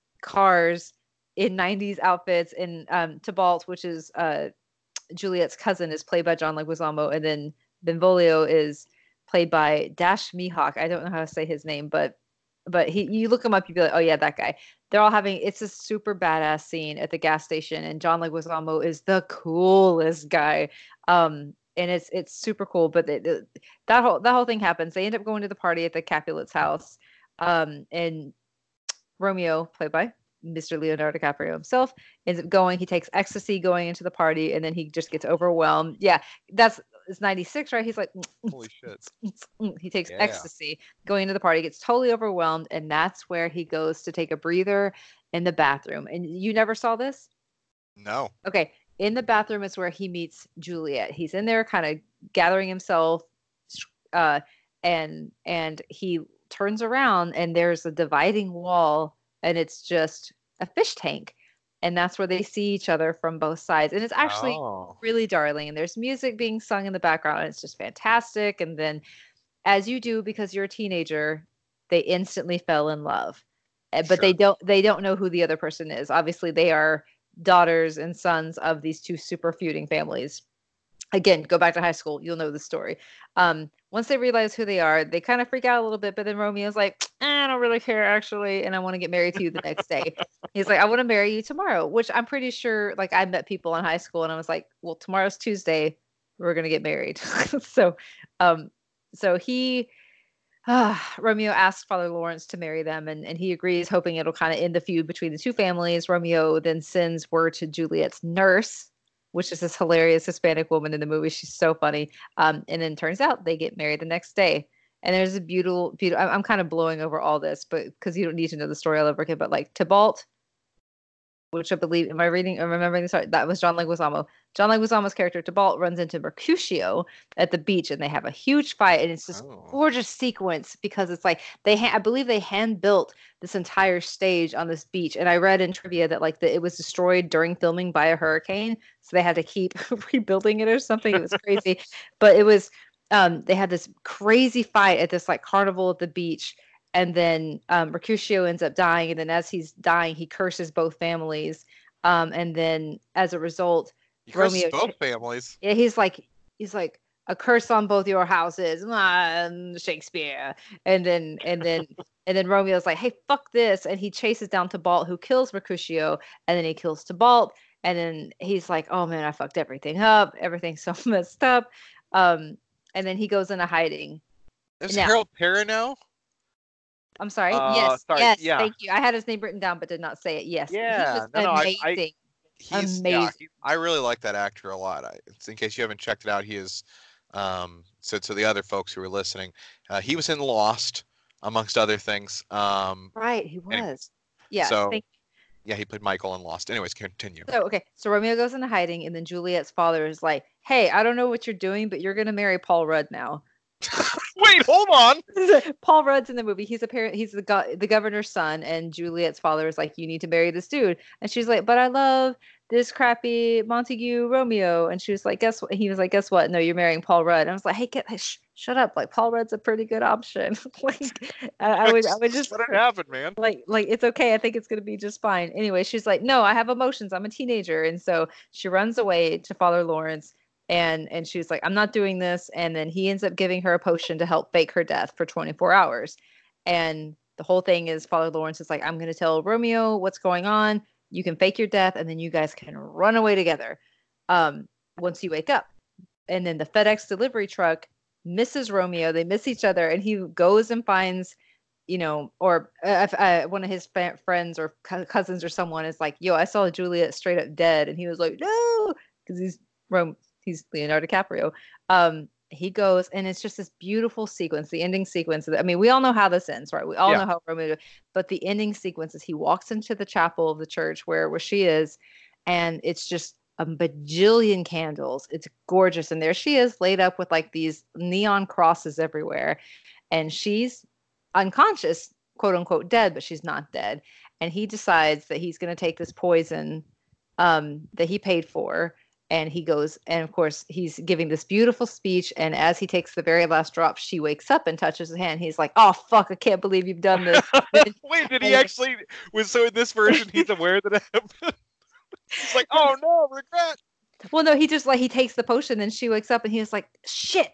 cars in nineties outfits and um Tybalt, which is uh Juliet's cousin, is played by John Leguizamo, and then Benvolio is played by Dash Mihawk. I don't know how to say his name, but but he you look him up, you'd be like, oh yeah, that guy. They're all having it's a super badass scene at the gas station, and John Leguizamo is the coolest guy. Um, and it's it's super cool. But it, it, that whole that whole thing happens. They end up going to the party at the Capulet's house. Um, and Romeo, played by Mister Leonardo DiCaprio himself, ends up going. He takes ecstasy going into the party, and then he just gets overwhelmed. Yeah, that's it's ninety-six, right? He's like, Holy shit. he takes Yeah. ecstasy going into the party, gets totally overwhelmed, and that's where he goes to take a breather in the bathroom. And you never saw this? No. Okay. In the bathroom is where he meets Juliet. He's in there kind of gathering himself, uh, and and he turns around and there's a dividing wall, and it's just a fish tank. And that's where they see each other from both sides. And it's actually Oh. really darling. And there's music being sung in the background. And it's just fantastic. And then, as you do because you're a teenager, they instantly fell in love. Uh, But they Sure. don't they don't know who the other person is. Obviously, they are daughters and sons of these two super feuding families. Again, go back to high school, you'll know the story. Um, once they realize who they are, they kind of freak out a little bit, but then Romeo's like, "Eh, I don't really care actually, and I want to get married to you the next day. He's like, I want to marry you tomorrow, which I'm pretty sure, like, I met people in high school and I was like, well, tomorrow's Tuesday, we're gonna get married. so, um, so he, uh, Romeo asks Father Lawrence to marry them, and, and he agrees, hoping it'll kind of end the feud between the two families. Romeo then sends word to Juliet's nurse, which is this hilarious Hispanic woman in the movie. She's so funny. Um, and then turns out they get married the next day. And there's a beautiful, beautiful. I'm, I'm kind of blowing over all this, but because you don't need to know the story all over again. But like Tybalt, which I believe, am I reading or remembering this right? That was John Leguizamo. John Leguizamo's character Tybalt runs into Mercutio at the beach, and they have a huge fight, and it's this Oh. gorgeous sequence because it's like they, ha- I believe they hand built this entire stage on this beach, and I read in trivia that like the, it was destroyed during filming by a hurricane, so they had to keep rebuilding it or something. It was crazy, but it was. Um, they had this crazy fight at this like carnival at the beach, and then um, Mercutio ends up dying, and then as he's dying, he curses both families, um, and then as a result, He curses Romeo, both families. yeah, he's like he's like a curse on both your houses, ah, Shakespeare, and then and then and then Romeo's like, hey, fuck this, and he chases down Tybalt, who kills Mercutio, and then he kills Tybalt, and then he's like, oh man, I fucked everything up, everything's so messed up, um, and then he goes into hiding. There's Now- Harold Perrineau. I'm sorry. Uh, yes, sorry, yes. yeah. Thank you. I had his name written down, but did not say it. Yes, he Yeah, was no, no, I- amazing. I- He's yeah. Amazing. He, I really like that actor a lot. I, it's in case you haven't checked it out, he is. Um, so to the other folks who are listening, uh, he was in Lost, amongst other things. Um, Right, he was. anyway, yeah. so- thank yeah, he played Michael in Lost. Anyways, continue. So okay, so Romeo goes into hiding, and then Juliet's father is like, "Hey, I don't know what you're doing, but you're gonna marry Paul Rudd now." Wait, hold on. Paul Rudd's in the movie. He's a parent. He's the go- the governor's son, and Juliet's father is like, "You need to marry this dude." And she's like, "But I love this crappy Montague Romeo." And she was like, "Guess what?" He was like, "Guess what? No, you're marrying Paul Rudd." And I was like, "Hey, get sh- shut up! Like Paul Rudd's a pretty good option." Like, I, I would, I would just let it happen, man. like, like it's okay. I think it's gonna be just fine. Anyway, she's like, "No, I have emotions. I'm a teenager," and so she runs away to Father Lawrence. And and she's like, I'm not doing this. And then he ends up giving her a potion to help fake her death for twenty-four hours. And the whole thing is Father Lawrence is like, I'm going to tell Romeo what's going on. You can fake your death, and then you guys can run away together um, once you wake up. And then the FedEx delivery truck misses Romeo. They miss each other, and he goes and finds, you know, or uh, uh, one of his fa- friends or co- cousins or someone is like, yo, I saw Juliet straight up dead. And he was like, no, because he's Rome. He's Leonardo DiCaprio. Um, he goes, and it's just this beautiful sequence, the ending sequence. I mean, we all know how this ends, right? We all yeah. know how Romeo, but the ending sequence is he walks into the chapel of the church where where she is, and it's just a bajillion candles. It's gorgeous, and there she is, laid up with like these neon crosses everywhere, and she's unconscious, quote unquote, dead, but she's not dead. And he decides that he's going to take this poison um, that he paid for. And he goes, and of course, he's giving this beautiful speech. And as he takes the very last drop, she wakes up and touches his hand. He's like, oh, fuck, I can't believe you've done this. Wait, did he actually, was so in this version, he's aware that it happened? He's like, oh no, regret. Well, no, he just like, he takes the potion and she wakes up and he's like, shit.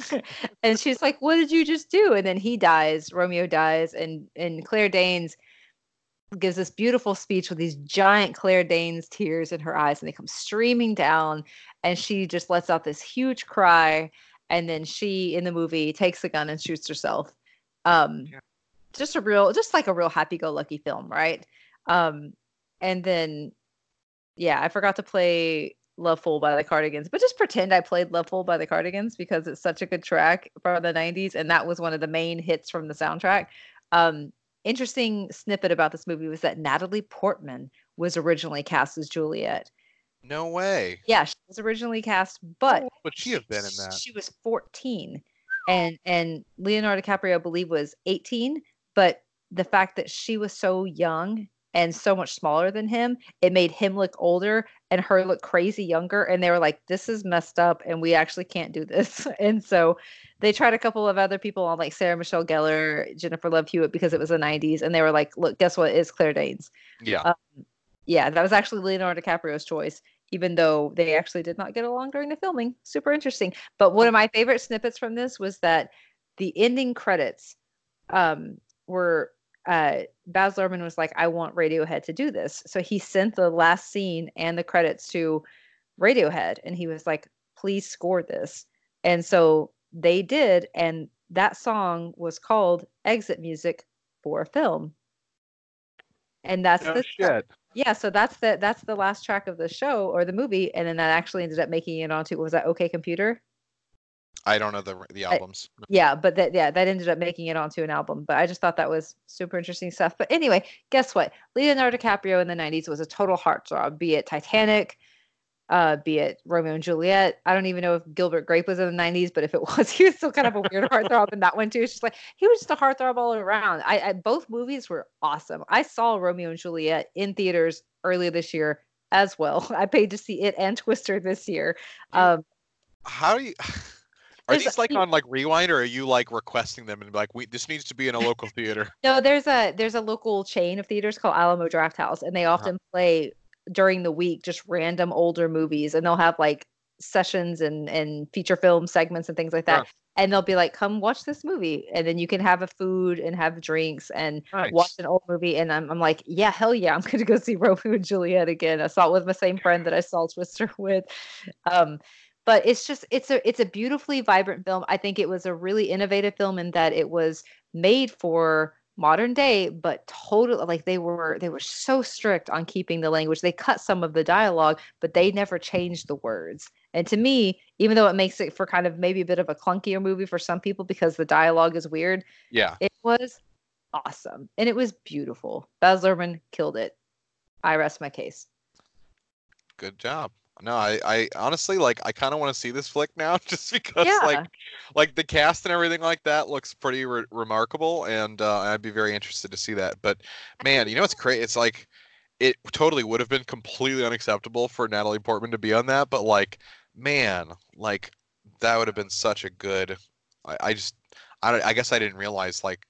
And she's like, what did you just do? And then he dies, Romeo dies. And, and Claire Danes gives this beautiful speech with these giant Claire Danes tears in her eyes, and they come streaming down, and she just lets out this huge cry, and then she in the movie takes a gun and shoots herself. Um, yeah. Just a real, just like a real happy-go-lucky film, right? Um, and then, yeah, I forgot to play Love Fool by the Cardigans, but just pretend I played Love Fool by the Cardigans because it's such a good track from the nineties, and that was one of the main hits from the soundtrack. Um, Interesting snippet about this movie was that Natalie Portman was originally cast as Juliet. No way. Yeah, she was originally cast, but oh, would she have been in that? She was fourteen, and and Leonardo DiCaprio, I believe, was eighteen. But the fact that she was so young and so much smaller than him, it made him look older and her look crazy younger. And they were like, "This is messed up, and we actually can't do this." And so they tried a couple of other people on, like Sarah Michelle Gellar, Jennifer Love Hewitt, because it was the nineties, and they were like, "Look, guess what? It's Claire Danes." Yeah, um, yeah, that was actually Leonardo DiCaprio's choice, even though they actually did not get along during the filming. Super interesting. But one of my favorite snippets from this was that the ending credits um, were. Uh, Baz Luhrmann was like, I want Radiohead to do this. So he sent the last scene and the credits to Radiohead. And he was like, please score this. And so they did. And that song was called Exit Music for a Film. And that's no the shit. Yeah, so that's the that's the last track of the show or the movie. And then that actually ended up making it onto, was that OK Computer? I don't know the the albums. I, yeah, but that yeah, that ended up making it onto an album. But I just thought that was super interesting stuff. But anyway, guess what? Leonardo DiCaprio in the nineties was a total heartthrob, be it Titanic, uh, be it Romeo and Juliet. I don't even know if Gilbert Grape was in the nineties, but if it was, he was still kind of a weird heartthrob in that one too. It's just like he was just a heartthrob all around. I, I both movies were awesome. I saw Romeo and Juliet in theaters earlier this year as well. I paid to see it and Twister this year. Um, How do you? Are these like on like Rewind, or are you like requesting them and like, we this needs to be in a local theater? No, there's a there's a local chain of theaters called Alamo Drafthouse, and they often uh-huh. play during the week just random older movies, and they'll have like sessions and and feature film segments and things like that. Sure. And they'll be like, come watch this movie, and then you can have a food and have drinks and nice. Watch an old movie. And I'm I'm like, yeah, hell yeah, I'm gonna go see Romeo and Juliet again. I saw it with my same friend that I saw Twister with. Um, But it's just it's a it's a beautifully vibrant film. I think it was a really innovative film in that it was made for modern day, but totally like they were they were so strict on keeping the language. They cut some of the dialogue, but they never changed the words. And to me, even though it makes it for kind of maybe a bit of a clunkier movie for some people because the dialogue is weird, yeah, it was awesome and it was beautiful. Baz Luhrmann killed it. I rest my case. Good job. No, I, I honestly like I kind of want to see this flick now just because like Yeah. like the cast and everything like that looks pretty re- remarkable and uh, I'd be very interested to see that. But man, you know what's crazy? It's like it totally would have been completely unacceptable for Natalie Portman to be on that, but like man, like that would have been such a good I, I just I, don't- I guess I didn't realize like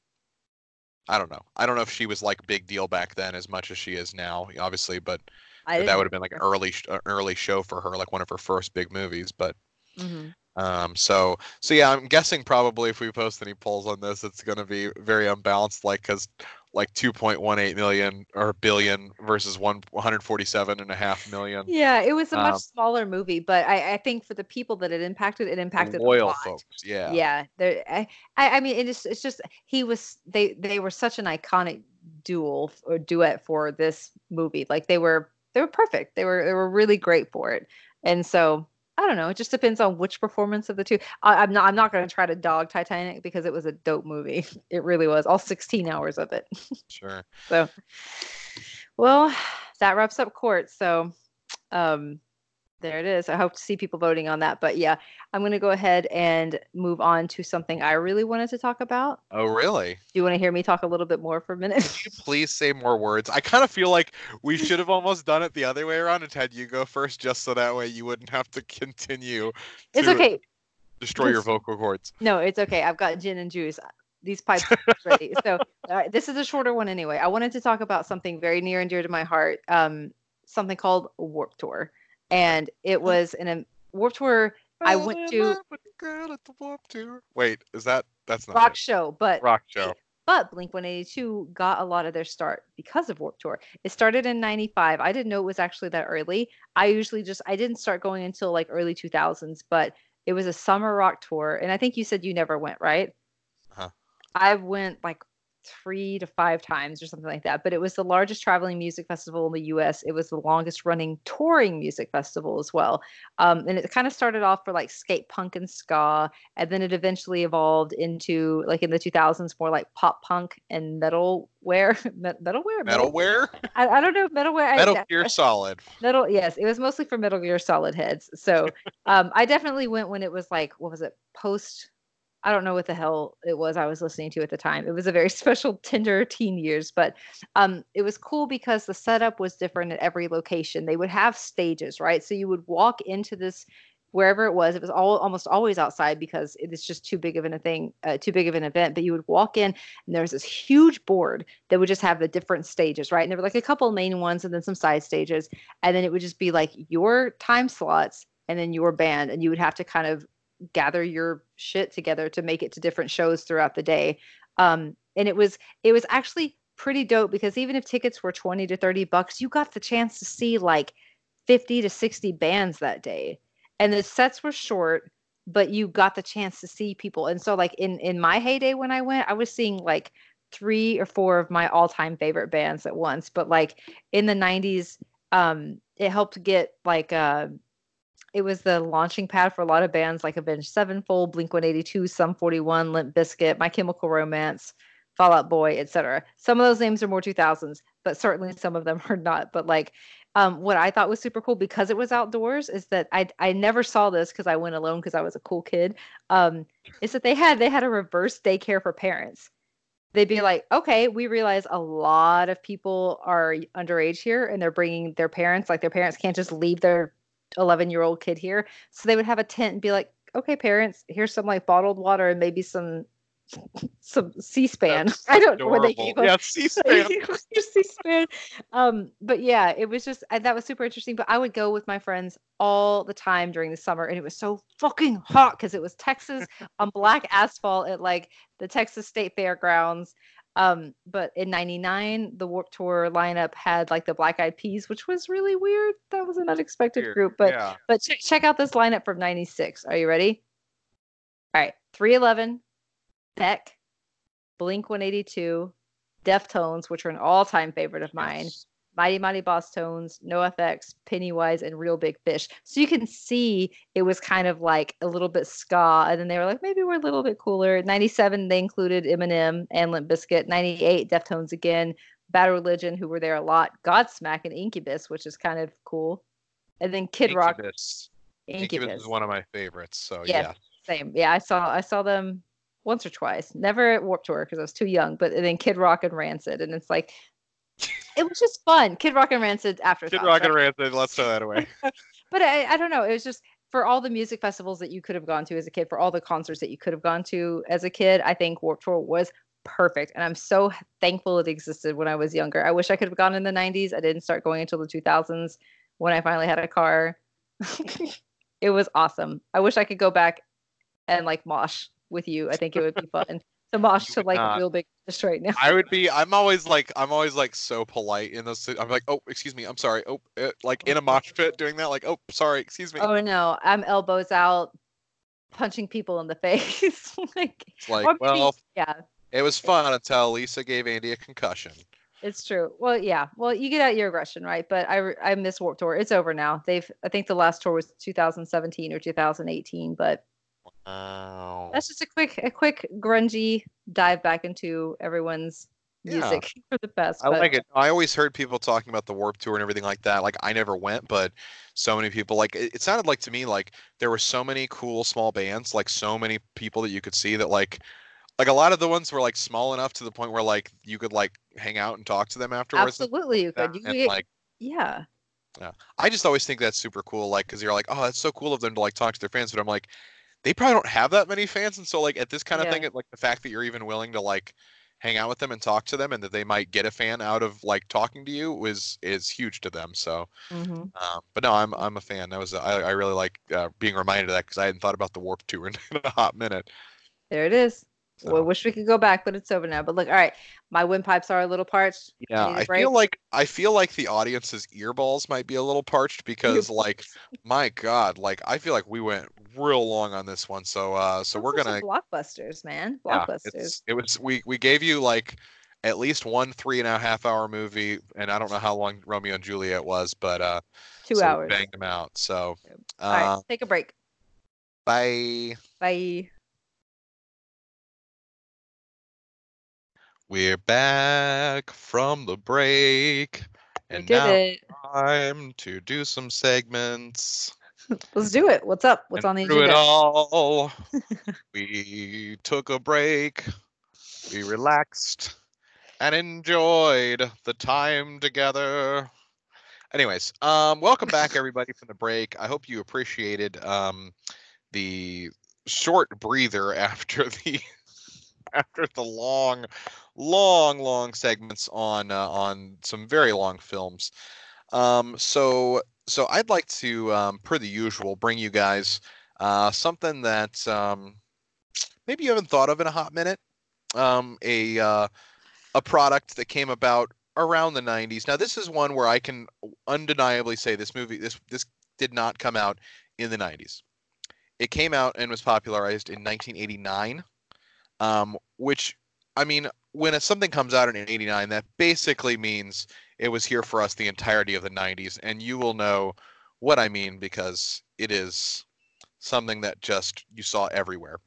I don't know. I don't know if she was like big deal back then as much as she is now, obviously, but I that didn't would have been like an either. early sh- uh, early show for her, like one of her first big movies. But Hmm. um, so so yeah, I'm guessing probably if we post any polls on this, it's going to be very unbalanced, like because like two point one eight million or billion versus one 147 and a half million. Yeah, it was a much Um, smaller movie, but I, I think for the people that it impacted, it impacted a loyal lot. folks, yeah. Yeah, there. I, I I mean, it is. It's just he was. They they were such an iconic duel or duet for this movie. Like they were they were perfect. They were they were really great for it. And so I don't know. It just depends on which performance of the two. I, I'm not I'm not going to try to dog Titanic because it was a dope movie. It really was. All sixteen hours of it. Sure. So well, that wraps up court. So um there it is. I hope to see people voting on that. But yeah, I'm going to go ahead and move on to something I really wanted to talk about. Oh, really? Do you want to hear me talk a little bit more for a minute? Could you please say more words? I kind of feel like we should have almost done it the other way around and had you go first, just so that way you wouldn't have to continue It's to okay. destroy your Because vocal cords. no, it's okay. I've got gin and juice. These pipes are ready. So uh, this is a shorter one anyway. I wanted to talk about something very near and dear to my heart. Um, something called Warp Tour, and it was in a Warp Tour I Fell went in to love with the girl at the Warp Tour. Wait, is that that's not rock it? show, but Rock they show. but Blink one eighty-two got a lot of their start because of Warp Tour. It started in ninety-five. I didn't know it was actually that early. I usually just I didn't start going until like early two thousands, but it was a summer rock tour and I think you said you never went, right? Huh. I went like three to five times or something like that. But it was the largest traveling music festival in the U S. It was the longest running touring music festival as well. Um, and it kind of started off for like skate punk and ska, and then it eventually evolved into like in the two thousands more like pop punk and metalware, metalware, metal. Metalware? I, I don't know metalware. Metal I, Gear I, Solid. Metal, yes, it was mostly for Metal Gear Solid heads. So um, I definitely went when it was like, what was it, post I don't know what the hell it was I was listening to at the time. It was a very special tender teen years, but um, it was cool because the setup was different at every location. They would have stages, right? So you would walk into this wherever it was. It was all almost always outside because it is just too big of an thing, uh, too big of an event. But you would walk in, and there was this huge board that would just have the different stages, right? And there were like a couple main ones, and then some side stages, and then it would just be like your time slots, and then your band, and you would have to kind of gather your shit together to make it to different shows throughout the day. Um, and it was it was actually pretty dope because even if tickets were twenty to thirty bucks, you got the chance to see like fifty to sixty bands that day. And the sets were short, but you got the chance to see people. And so like in in my heyday when I went, I was seeing like three or four of my all-time favorite bands at once. But like in the nineties, um, it helped get like uh it was the launching pad for a lot of bands like Avenged Sevenfold, Blink one eighty-two, Sum forty-one, Limp Bizkit, My Chemical Romance, Fall Out Boy, et cetera. Some of those names are more two thousands, but certainly some of them are not. But like, um, what I thought was super cool because it was outdoors is that I I never saw this because I went alone because I was a cool kid. Um, is that they had they had a reverse daycare for parents. They'd be like, okay, we realize a lot of people are underage here and they're bringing their parents, like their parents can't just leave their eleven year old kid here. So they would have a tent and be like, okay, parents, here's some like bottled water and maybe some some C-SPAN. That's I don't know what they adorable. gave them. Yeah, C-SPAN. C-SPAN. Um, but yeah, it was just I, that was super interesting. But I would go with my friends all the time during the summer, and it was so fucking hot because it was Texas on black asphalt at like the Texas State Fairgrounds. Um, but in ninety-nine, the Warped Tour lineup had like the Black Eyed Peas, which was really weird. That was an unexpected Weird. group. But Yeah. but check, check out this lineup from ninety-six. Are you ready? All right. three eleven, Beck, Blink one eighty-two, Deftones, which are an all-time favorite of mine, Yes. Mighty Mighty Boss Tones, NoFX, Pennywise, and Real Big Fish. So you can see it was kind of like a little bit ska, and then they were like, maybe we're a little bit cooler. ninety-seven, they included Eminem and Limp Bizkit. ninety-eight, Deftones again, Bad Religion, who were there a lot, Godsmack, and Incubus, which is kind of cool. And then Kid Rock, Incubus. Incubus is Incubus. one of my favorites. So Yeah, yeah. same. Yeah, I saw I saw them once or twice. Never at Warped Tour because I was too young. But and then Kid Rock and Rancid, and it's like it was just fun. Kid Rock and Rancid Kid afterthoughts, Rock right? and Rancid. Let's throw that away. But I, I don't know. It was just for all the music festivals that you could have gone to as a kid, for all the concerts that you could have gone to as a kid, I think Warped Tour was perfect. And I'm so thankful it existed when I was younger. I wish I could have gone in the nineties. I didn't start going until the two thousands when I finally had a car. It was awesome. I wish I could go back and like mosh with you. I think it would be fun to mosh You to would like not. Real Big Fish right now. I would be. I'm always like. I'm always like so polite in those. I'm like, oh, excuse me. I'm sorry. Oh, uh, like in a mosh pit doing that. Like, oh, sorry. Excuse me. Oh no, I'm elbows out, punching people in the face. Like, It's like, or maybe, well, yeah, it was fun until Lisa gave Andy a concussion. it's true. Well, yeah. Well, you get out your aggression, right? But I re- I miss Warped Tour. It's over now. They've I think the last tour was two thousand seventeen or two thousand eighteen, but Wow. that's just a quick a quick grungy dive back into everyone's Yeah. music for the best. I But like it. I always heard people talking about the Warp Tour and everything like that. Like I never went, but so many people like it, it sounded like to me like there were so many cool small bands, like so many people that you could see that like like a lot of the ones were like small enough to the point where like you could like hang out and talk to them afterwards and stuff absolutely, you like that. could. You And could, like yeah. yeah, I just always think that's super cool. Like because you're like, oh, that's so cool of them to like talk to their fans, but I'm like, they probably don't have that many fans, and so like at this kind of Yeah. thing, it, like the fact that you're even willing to like hang out with them and talk to them, and that they might get a fan out of like talking to you is is huge to them. So, Hmm. um, but no, I'm I'm a fan. That was I, I really like uh, being reminded of that because I hadn't thought about the Warp Tour in, in a hot minute. There it is. Well, I So wish we could go back, but it's over now. But look, all right, my windpipes are a little parched. I yeah, need a I break. feel like I feel like the audience's earballs might be a little parched You because like my God, like I feel like we went real long on this one. So uh, so those we're are some gonna blockbusters, man. yeah, Blockbusters. it's it was we we gave you like at least one three and a half hour movie, and I don't know how long Romeo and Juliet was, but uh, Two so we hours. banged them out. So All right, uh, take a break. bye. Bye. We're back from the break, We and did now it. time to do some segments. Let's do it. What's up? What's And on the through it agenda? all, we took a break. We relaxed and enjoyed the time together. Anyways, um, welcome back everybody from the break. I hope you appreciated um, the short breather after the after the long, long, long segments on uh, on some very long films. Um, so so I'd like to, um, per the usual, bring you guys uh, something that um, maybe you haven't thought of in a hot minute. Um, a uh, a product that came about around the nineties. Now this is one where I can undeniably say this movie this this did not come out in the nineties. It came out and was popularized in nineteen eighty-nine, um, which I mean, when something comes out in eighty-nine, that basically means it was here for us the entirety of the nineties, and you will know what I mean because it is something that just you saw everywhere.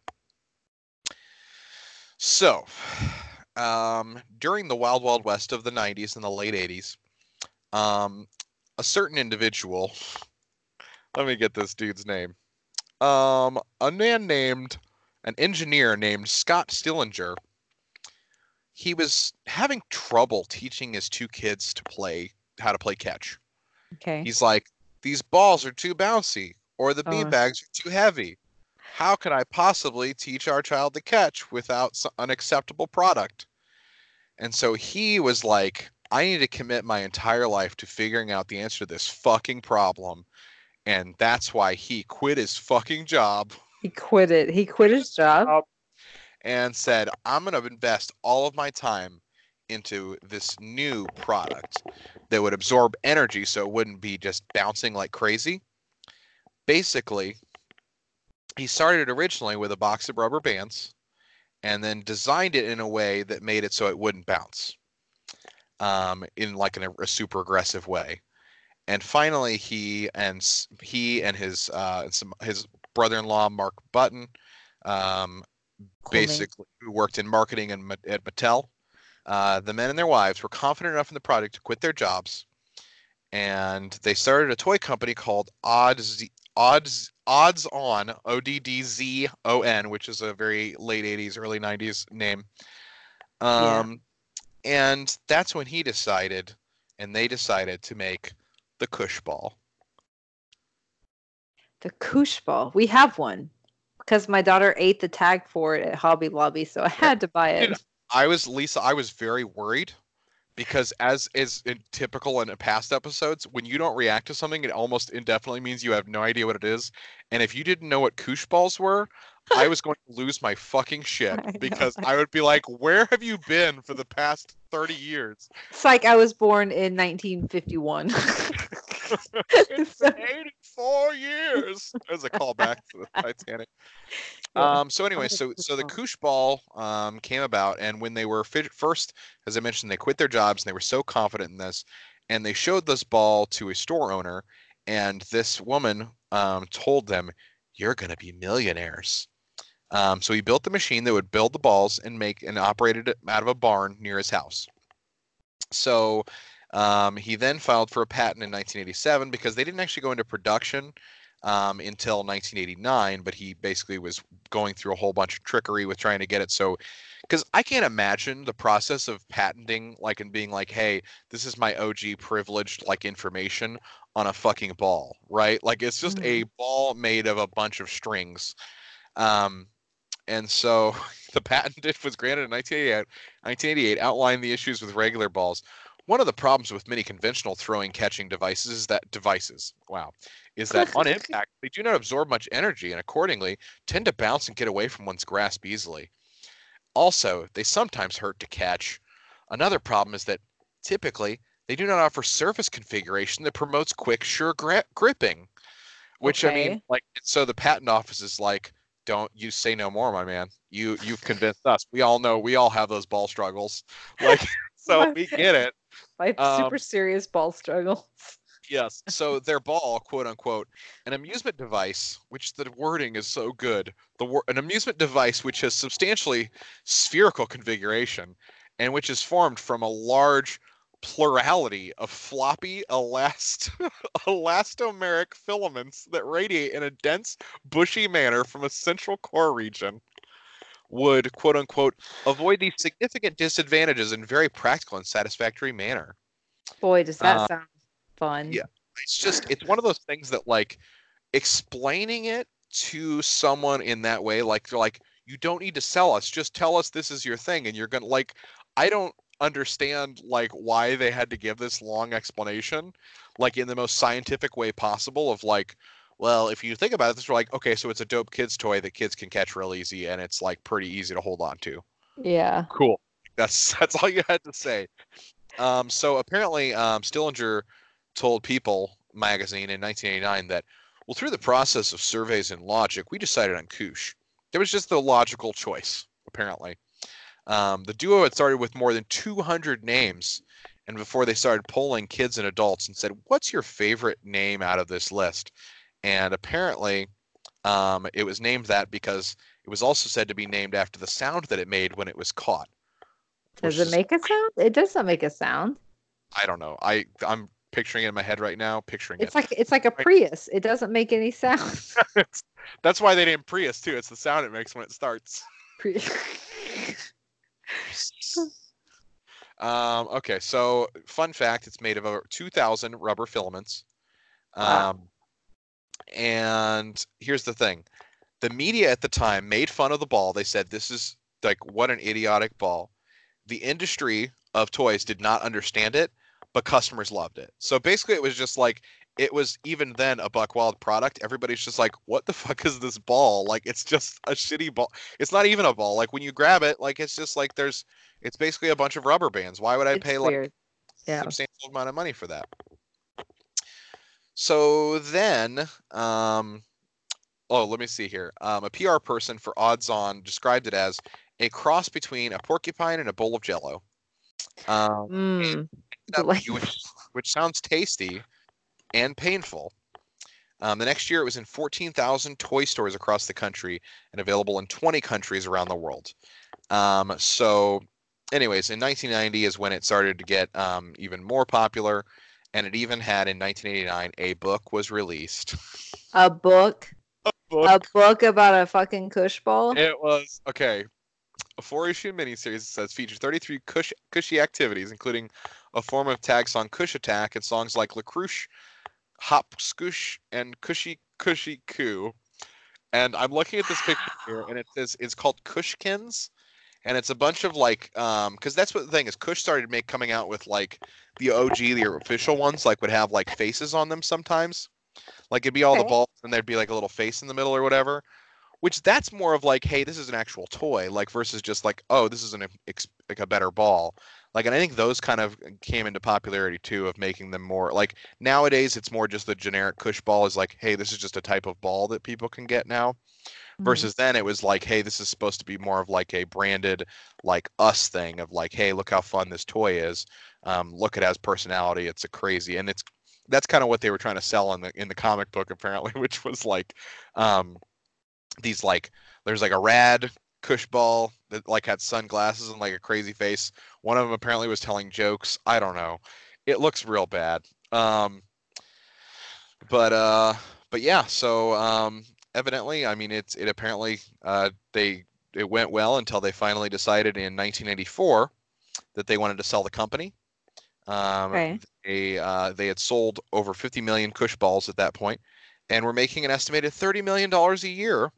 So, um, during the Wild Wild West of the nineties and the late eighties, um, a certain individual, let me get this dude's name, um, a man named, an engineer named Scott Stillinger, he was having trouble teaching his two kids to play, how to play catch. Okay. He's like, these balls are too bouncy, or the Oh. beanbags are too heavy. How can I possibly teach our child to catch without s- an acceptable product? And so he was like, I need to commit my entire life to figuring out the answer to this fucking problem. And that's why he quit his fucking job He quit it. He quit his job. and said, I'm going to invest all of my time into this new product that would absorb energy so it wouldn't be just bouncing like crazy. Basically, he started originally with a box of rubber bands and then designed it in a way that made it so it wouldn't bounce, um, in like an, a super aggressive way. And finally, he and he and his uh, some, his brother-in-law Mark Button, um, Cool name. basically who worked in marketing and at Mattel, uh, the men and their wives were confident enough in the product to quit their jobs and they started a toy company called Odds Odds Odds On, O D D Z O N, which is a very late eighties, early nineties name. Yeah. Um, and that's when he decided, and they decided to make the Kush Ball. The Koosh Ball. We have one because my daughter ate the tag for it at Hobby Lobby, so I had to buy it. Dude, I was Lisa. I was very worried because, as is in typical in past episodes, when you don't react to something, it almost indefinitely means you have no idea what it is. And if you didn't know what Koosh Balls were, I was going to lose my fucking shit I know. because I would be like, "Where have you been for the past thirty years?" It's like I was born in nineteen fifty-one. It's been eighty-four years. There's a callback to the Titanic. Yeah. Um, so anyway, so so the Koosh Ball um, came about, and when they were fi- first, as I mentioned, they quit their jobs, and they were so confident in this, and they showed this ball to a store owner, and this woman um, told them, "You're going to be millionaires." Um, so he built the machine that would build the balls and make and operated it out of a barn near his house. So um, he then filed for a patent in nineteen eighty-seven because they didn't actually go into production um, until nineteen eighty-nine, but he basically was going through a whole bunch of trickery with trying to get it. So, because I can't imagine the process of patenting, like, and being like, hey, this is my O G privileged, like, information on a fucking ball, right? Like, it's just a Mhm. ball made of a bunch of strings. Um, and so the patent was granted in nineteen eighty-eight, nineteen eighty-eight, outlined the issues with regular balls. One of the problems with many conventional throwing catching devices is that devices, wow, is that on impact, they do not absorb much energy and accordingly tend to bounce and get away from one's grasp easily. Also, they sometimes hurt to catch. Another problem is that typically they do not offer surface configuration that promotes quick, sure gra- gripping. Which I mean, Okay. like, so the patent office is like, don't you say no more, my man. You you've convinced us. We all know we all have those ball struggles. Like, so My, we get it. my super Um, serious ball struggles. yes. So their ball, quote unquote, an amusement device, which the wording is so good. The wor- an amusement device which has substantially spherical configuration, and which is formed from a large plurality of floppy elast elastomeric filaments that radiate in a dense, bushy manner from a central core region, would, quote unquote, avoid these significant disadvantages in very practical and satisfactory manner. Boy, does that Uh, sound fun. yeah, it's just, it's one of those things that, like, explaining it to someone in that way, like, they're like, you don't need to sell us, just tell us this is your thing, and you're gonna, like, I don't understand, like, why they had to give this long explanation, like, in the most scientific way possible of, like, well, if you think about it, this is like, okay, so it's a dope kids toy that kids can catch real easy, and it's, like, pretty easy to hold on to. Yeah. Cool. That's that's all you had to say. Um, so apparently, um, Stillinger told People magazine in nineteen eighty-nine that, well, through the process of surveys and logic, we decided on Koosh. It was just the logical choice, apparently. Um, the duo had started with more than two hundred names, and before they started polling kids and adults and said, what's your favorite name out of this list? And apparently, um, it was named that because it was also said to be named after the sound that it made when it was caught, Does which it is, make a sound? It does not make a sound. I don't know. I I'm picturing it in my head right now, picturing It's it. like it's like a Right. Prius. It doesn't make any sound. That's why they named Prius too. It's the sound it makes when it starts. Pri- Um, okay, so fun fact: it's made of over two thousand rubber filaments. Wow. Um, and here's the thing: the media at the time made fun of the ball. They said this is like what an idiotic ball. The industry of toys did not understand it, but customers loved it. So basically, it was just like it was even then a Buck Wild product. Everybody's just like, what the fuck is this ball? Like it's just a shitty ball. It's not even a ball. Like when you grab it, like it's just like there's it's basically a bunch of rubber bands. Why would I It's pay like weird. Yeah. substantial amount of money for that? So then, um, oh, let me see here. Um, a P R person for Odds On described it as a cross between a porcupine and a bowl of Jello. Um, Mmm. that- which Delightful. which sounds tasty and painful. Um, the next year, it was in fourteen thousand toy stores across the country and available in twenty countries around the world. Um, so, anyways, in nineteen ninety is when it started to get um, even more popular. and it even had in nineteen eighty-nine a book was released. A book, Book. a book about a fucking Kush ball. It was okay. A four-issue miniseries, it says, featured thirty-three cush, cushy activities, including a form of tag song Kush Attack and songs like La Cruche, Hop Scoosh, and Cushy Cushy Coo. And I'm looking at this picture here, and it says it's called Kushkins, and it's a bunch of like, um, because that's what the thing is. Kush started make coming out with like the O G, the official ones, like would have like faces on them sometimes. Like it'd be all the Okay. balls, and there'd be like a little face in the middle or whatever. Which that's more of like, hey, this is an actual toy, like versus just like, oh, this is an ex- like a better ball. Like, and I think those kind of came into popularity too, of making them more like nowadays it's more just the generic Kush ball is like, hey, this is just a type of ball that people can get now. Mhm. Versus then it was like, hey, this is supposed to be more of like a branded like us thing of like, hey, look how fun this toy is. Um, look, it has personality. It's a crazy, and it's that's kind of what they were trying to sell in the in the comic book apparently, which was like, um, these like there's like a rad Kush ball that like had sunglasses and like a crazy face. One of them apparently was telling jokes. I don't know. It looks real bad. Um, but uh, but yeah. So um, evidently, I mean, it's it apparently uh, they it went well until they finally decided in nineteen eighty-four that they wanted to sell the company. Um, Okay. they uh, they had sold over fifty million Kush balls at that point, and were making an estimated thirty million dollars a year.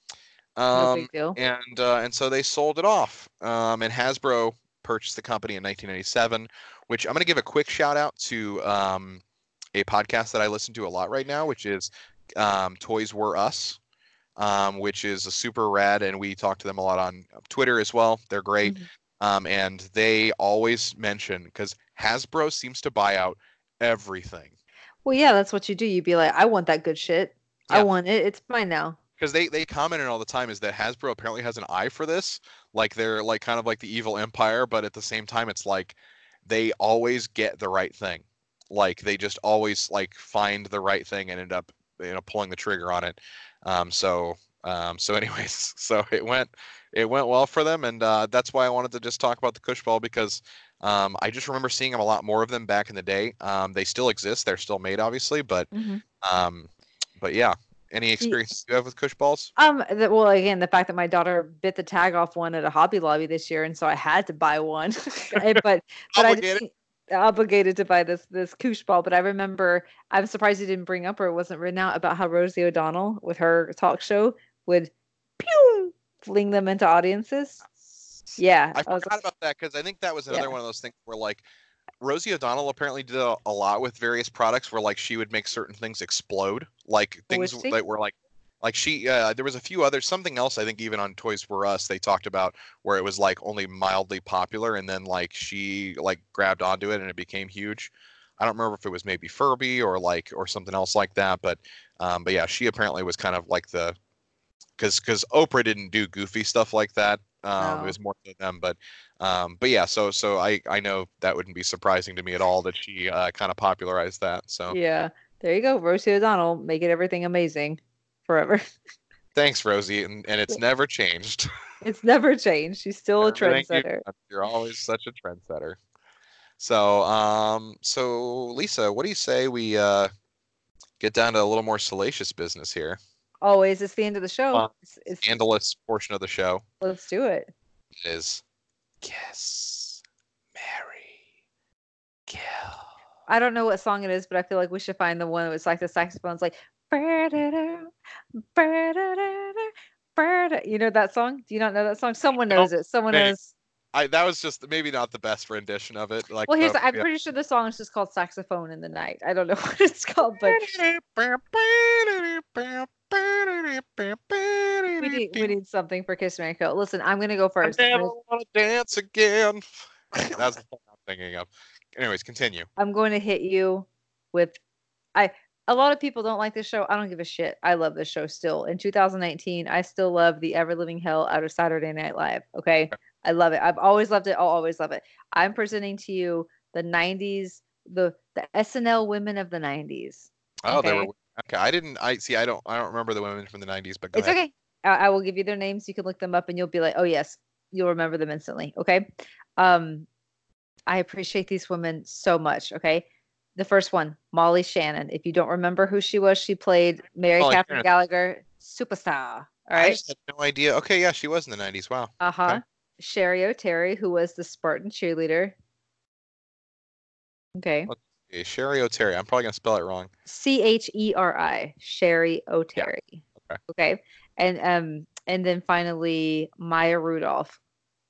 No Um, big deal. and uh, and so they sold it off. Um, and Hasbro purchased the company in nineteen ninety-seven, which I'm going to give a quick shout out to um, a podcast that I listen to a lot right now, which is um, Toys Were Us, um, which is a super rad, and we talk to them a lot on Twitter as well. They're great, Mhm. um, and they always mention because Hasbro seems to buy out everything. Well, yeah, that's what you do. You'd be like, I want that good shit. I Yeah, want it. It's mine now. because they they commented all the time is that Hasbro apparently has an eye for this. Like they're like kind of like the evil empire, but at the same time, it's like they always get the right thing. Like they just always like find the right thing and end up you know pulling the trigger on it. Um, so um, so anyways, so it went it went well for them, and uh, that's why I wanted to just talk about the Kush ball because um, I just remember seeing them a lot more of them back in the day. Um, they still exist; they're still made, obviously, but Hmm. um, but yeah. Any See, experience you have with Kush balls? um, the, well, again, the fact that my daughter bit the tag off one at a Hobby Lobby this year, and so I had to buy one. I- but but I Obligated. didn't obligated to buy this this Koosh ball. But I remember, I'm surprised you didn't bring up or it wasn't written out about how Rosie O'Donnell with her talk show would pew fling them into audiences. Yeah, I I was forgot about that because I think that was yeah. another one of those things where like Rosie O'Donnell apparently did a, a lot with various products where like she would make certain things explode, like things Would she? that were like like she uh, there was a few others something else I think even on Toys R Us they talked about where it was like only mildly popular and then like she like grabbed onto it and it became huge. I don't remember if it was maybe Furby or like or something else like that, but um, but yeah, she apparently was kind of like the because because Oprah didn't do goofy stuff like that. Um, it Oh, was more to them, but um, but yeah. So so I I know that wouldn't be surprising to me at all that she uh, kind of popularized that. So yeah. There you go, Rosie O'Donnell, making everything amazing forever. thanks, Rosie, and and it's never changed. It's never changed. She's still a Everything you've trendsetter. done, you're always such a trendsetter. So um so Lisa, what do you say we uh get down to a little more salacious business here? Always, it's the end of the show. Fun, It's, it's scandalous portion of the show let's do it. is kiss, marry, kill. I don't know what song it is, but I feel like we should find the one that was like the saxophone's like "Ba-da-da, ba-da-da-da, ba-da." You know that song? Do you not know that song? Someone No, knows it. Someone name. knows. I that was just maybe not the best rendition of it. Like Well, here's the I'm yeah. pretty sure the song is just called Saxophone in the Night. I don't know what it's called, but we need we need something for Kiss Mary Kill. Listen, I'm gonna go I first. I'm never gonna want to dance again. That's the song I'm thinking of. Anyways, continue. I'm going to hit you with I a lot of people don't like this show. I don't give a shit. I love this show still. In two thousand nineteen, I still love the ever living hell out of Saturday Night Live. Okay. I love it. I've always loved it. I'll always love it. I'm presenting to you the nineties, the the S N L women of the nineties. Oh, there were Okay. okay. I didn't. I see. I don't. I don't remember the women from the nineties. But go It's ahead. okay. I, I will give you their names. You can look them up and you'll be like, oh yes, you'll remember them instantly. Okay. Um, I appreciate these women so much. Okay. The first one, Molly Shannon. If you don't remember who she was, she played Mary Molly Catherine Shannon. Gallagher, superstar. All I right. just had no idea. Okay, yeah, she was in the nineties. Wow. Uh huh. Okay. Sherry O'Terry, who was the Spartan cheerleader. Okay. Let's see. Sherry O'Terry. I'm probably gonna spell it wrong. C H E R I, Sherry Yeah. O'Terry. Okay. Okay. And um and then finally Maya Rudolph.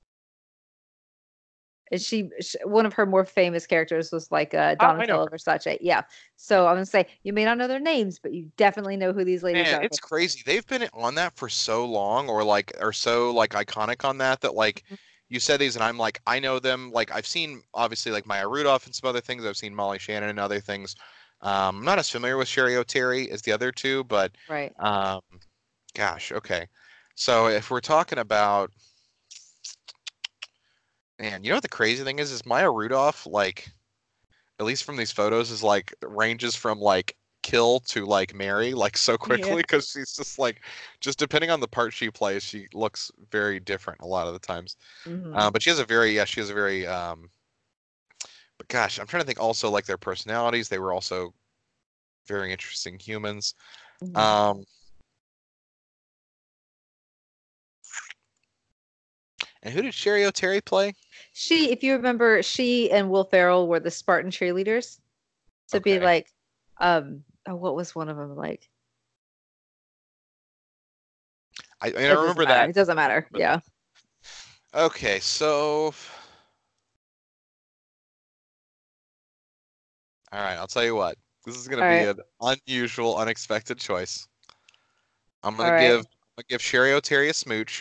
And she, she one of her more famous characters was like uh Oh, I know Donatella her. Versace. Yeah. So I'm gonna say you may not know their names, but you definitely know who these ladies Man, are. it's crazy. They've been on that for so long, or like, or so like iconic on that that like, Mhm. you said these, and I'm like, I know them. Like, I've seen obviously like Maya Rudolph and some other things. I've seen Molly Shannon and other things. Um, I'm not as familiar with Sherry O'Terry as the other two, but Right. um, gosh, okay. So if we're talking about, man, you know what the crazy thing is? Is Maya Rudolph like, at least from these photos, is like ranges from like kill to like marry like so Yeah. quickly because she's just like, just depending on the part she plays, she looks very different a lot of the times. Mm-hmm. Uh, but she has a very, yeah, she has a very, um, but gosh, I'm trying to think also like their personalities. They were also very interesting humans. Mm-hmm. Um, and who did Sherry O'Terry play? She, if you remember, she and Will Ferrell were the Spartan cheerleaders. To be Okay. like, um, oh, what was one of them like? I, I mean, I It doesn't remember matter. that. It doesn't matter. But, Yeah. okay, so all right, I'll tell you what. This is gonna All be right. an unusual, unexpected choice. I'm All gonna right. give I'm gonna give Sherry O'Terry a smooch.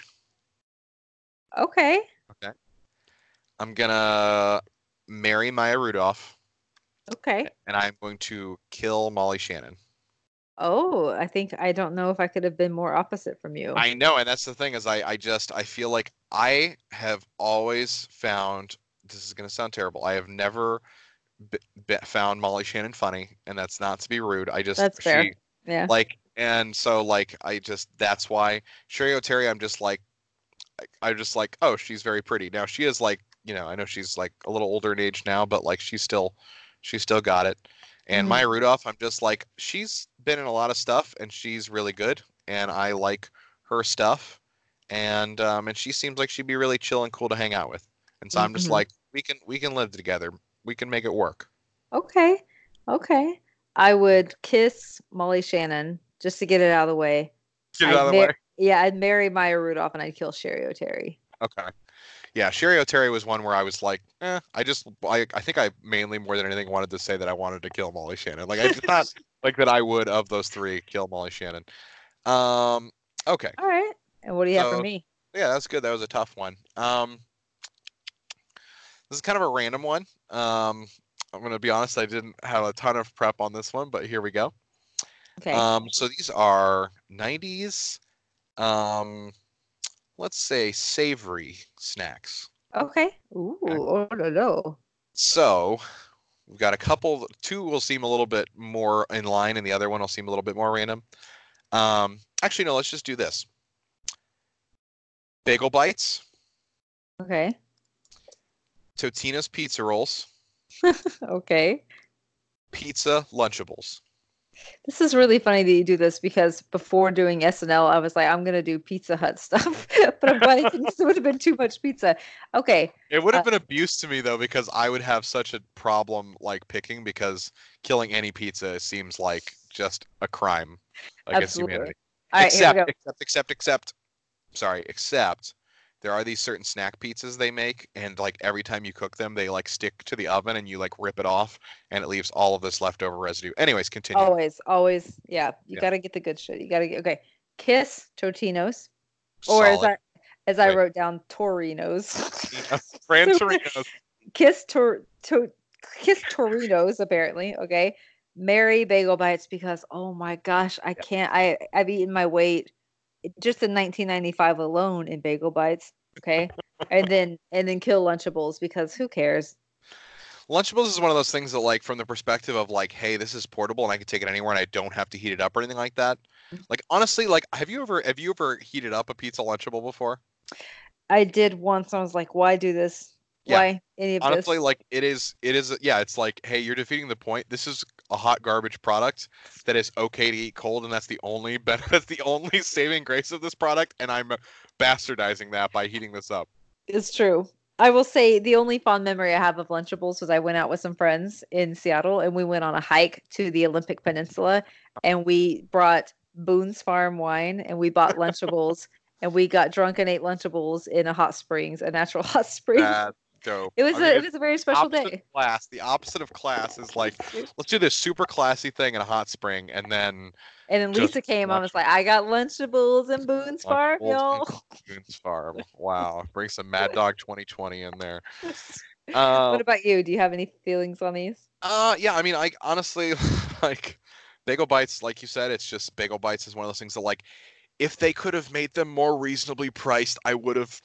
Okay. Okay. I'm gonna marry Maya Rudolph, Okay. and I'm going to kill Molly Shannon. Oh, I think I don't know if I could have been more opposite from you. I know, and that's the thing is I I just I feel like I have always found, this is gonna sound terrible. I have never b- b- found Molly Shannon funny, and that's not to be rude. I just That's she fair. Yeah. like, and so like I just, that's why Sherry O'Terry, I'm just like, I, I'm just like, oh, she's very pretty. Now she is like, you know, I know she's like a little older in age now, but like she's still, she's still got it. And Maya Hmm. Rudolph, I'm just like, she's been in a lot of stuff and she's really good, and I like her stuff, and um, and she seems like she'd be really chill and cool to hang out with. And so I'm just Hmm. like, we can we can live together. We can make it work. Okay. Okay. I would kiss Molly Shannon just to get it out of the way. Get it I'd out of the mar way. Yeah, I'd marry Maya Rudolph and I'd kill Sherry O'Terry. Okay. Yeah, Sherry O'Terry was one where I was like, eh, I just, I, I think I mainly more than anything wanted to say that I wanted to kill Molly Shannon. Like I did not like that I would of those three kill Molly Shannon. Um, okay, All right. And what do you have for so me? yeah, that's good. That was a tough one. Um, this is kind of a random one. Um, I'm gonna be honest, I didn't have a ton of prep on this one, but here we go. Okay. Um, so these are nineties, um, let's say savory snacks. Okay. Ooh, Okay. oh no, no. So we've got a couple. Two will seem a little bit more in line, and the other one will seem a little bit more random. Um, actually, no. Let's just do this. Bagel bites, Okay. Totino's pizza rolls, Okay. pizza Lunchables. This is really funny that you do this because before doing S N L, I was like, I'm gonna do Pizza Hut stuff, but I'm glad it would have been too much pizza. Okay. It would Uh, have been abuse to me though, because I would have such a problem like picking, because killing any pizza seems like just a crime against absolutely. humanity. All right, here we Except, go. except, except, except. Sorry, except there are these certain snack pizzas they make, and like every time you cook them, they like stick to the oven, and you like rip it off, and it leaves all of this leftover residue. Anyways, continue. Always, always, yeah. You Yeah, got to get the good shit. You got to get okay. Kiss Totino's, or as solid. I as I Wait, wrote down, Torinos. Fran So, Torino's. Kiss Tor to Kiss Torinos apparently. Okay, Mary Bagel Bites because oh my gosh, I Yeah. can't. I I've eaten my weight just in nineteen ninety-five alone in Bagel Bites. Okay, and then and then kill Lunchables because who cares? Lunchables is one of those things that, like, from the perspective of like, hey, this is portable and I can take it anywhere and I don't have to heat it up or anything like that. Like, honestly, like, have you ever have you ever heated up a pizza Lunchable before? I did once. I was like, why do this? Yeah. why any of Honestly, this. like it is, it is, yeah, it's like, hey, you're defeating the point. This is a hot garbage product that is okay to eat cold, and that's the only ben- that's the only saving grace of this product, and I'm bastardizing that by heating this up. It's true. I will say the only fond memory I have of Lunchables was I went out with some friends in Seattle and we went on a hike to the Olympic Peninsula and we brought Boone's Farm wine and we bought Lunchables and we got drunk and ate Lunchables in a hot springs, a natural hot spring. That's dope. It was I a mean, it it's was a very special opposite day. of class. The opposite of class is like, let's do this super classy thing in a hot spring, and then And then just Lisa came. I lunch was like, I got Lunchables and Boone's Farm, Lunchables and y'all. Boone's Farm. Wow, bring some Mad Dog twenty twenty in there. What Um, about you? Do you have any feelings on these? uh, yeah, I mean, I honestly like Bagel Bites. Like you said, it's just Bagel Bites is one of those things that, like, if they could have made them more reasonably priced, I would have.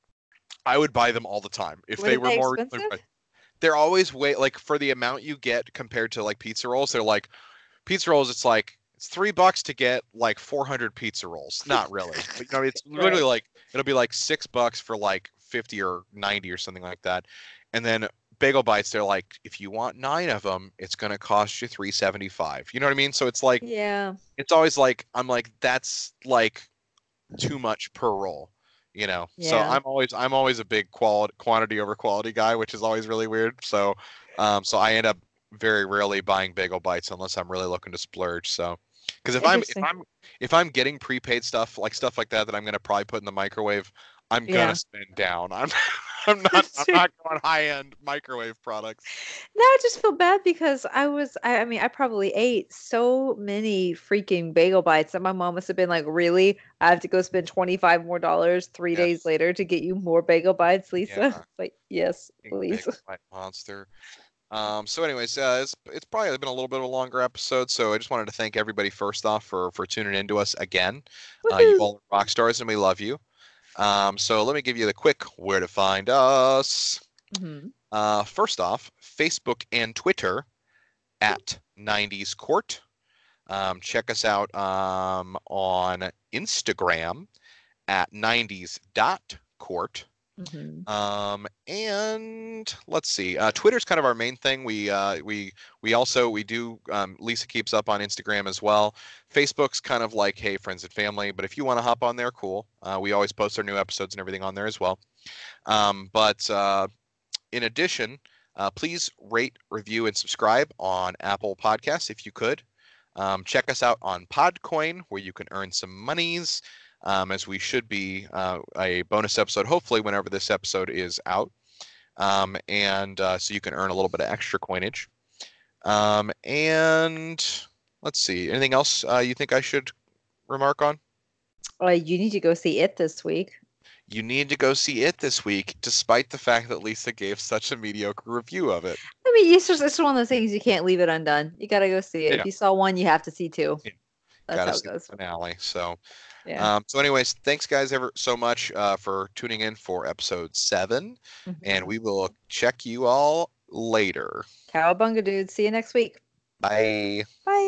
I would buy them all the time if Were they were they more reasonably expensive? priced. They're always way like for the amount you get compared to like pizza rolls. They're like pizza rolls. It's like it's three bucks to get like four hundred pizza rolls. Not really, but you know, it's literally Right. like it'll be like six bucks for like fifty or ninety or something like that. And then Bagel Bites, they're like, if you want nine of them, it's gonna cost you three seventy five. You know what I mean? So it's like Yeah. it's always like I'm like that's like too much per roll, you know. So Yeah. I'm always I'm always a big quality quantity over quality guy, which is always really weird. So um so I end up very rarely buying Bagel Bites unless I'm really looking to splurge. So because if I'm if Interesting. I'm if I'm getting prepaid stuff like stuff like that that I'm gonna probably put in the microwave, I'm gonna Yeah. spend down. I'm I'm not That's I'm true. not going high end microwave products. Now I just feel bad because I was I, I mean I probably ate so many freaking bagel bites that my mom must have been like, really? I have to go spend twenty-five more dollars three days Yes. later to get you more bagel bites, Lisa? Yeah. It's like, yes, Big please. Bagel Bite monster. Um, so anyways, uh, it's, it's probably been a little bit of a longer episode, so I just wanted to thank everybody first off for for tuning in to us again. Uh, you Woohoo. all are rock stars and we love you. Um, so let me give you the quick where to find us. Hmm. Uh, first off, Facebook and Twitter at nineties Court. Um, check us out um, on Instagram at nineties dot court. Hmm. Um, and let's see. Uh, Twitter's kind of our main thing. We uh, we we also we do. Um, Lisa keeps up on Instagram as well. Facebook's kind of like, hey, friends and family. But if you want to hop on there, cool. Uh, we always post our new episodes and everything on there as well. Um, but uh, in addition, uh, please rate, review, and subscribe on Apple Podcasts if you could. Um, check us out on Podcoin, where you can earn some monies, um, as we should be uh, a bonus episode, hopefully, whenever this episode is out. Um, and uh, so you can earn a little bit of extra coinage. Um, and let's see, anything else uh, you think I should remark on? Uh, you need to go see it this week. You need to go see it this week, despite the fact that Lisa gave such a mediocre review of it. I mean, it's just it's one of those things you can't leave it undone. You gotta go see it. Yeah. If you saw one, you have to see two. Yeah. That's Gotta how it see the goes. finale. So, Yeah. um, so anyways, thanks guys ever so much uh, for tuning in for episode seven, and Hmm. we will check you all later. Cowabunga, dude. See you next week. Bye. Bye.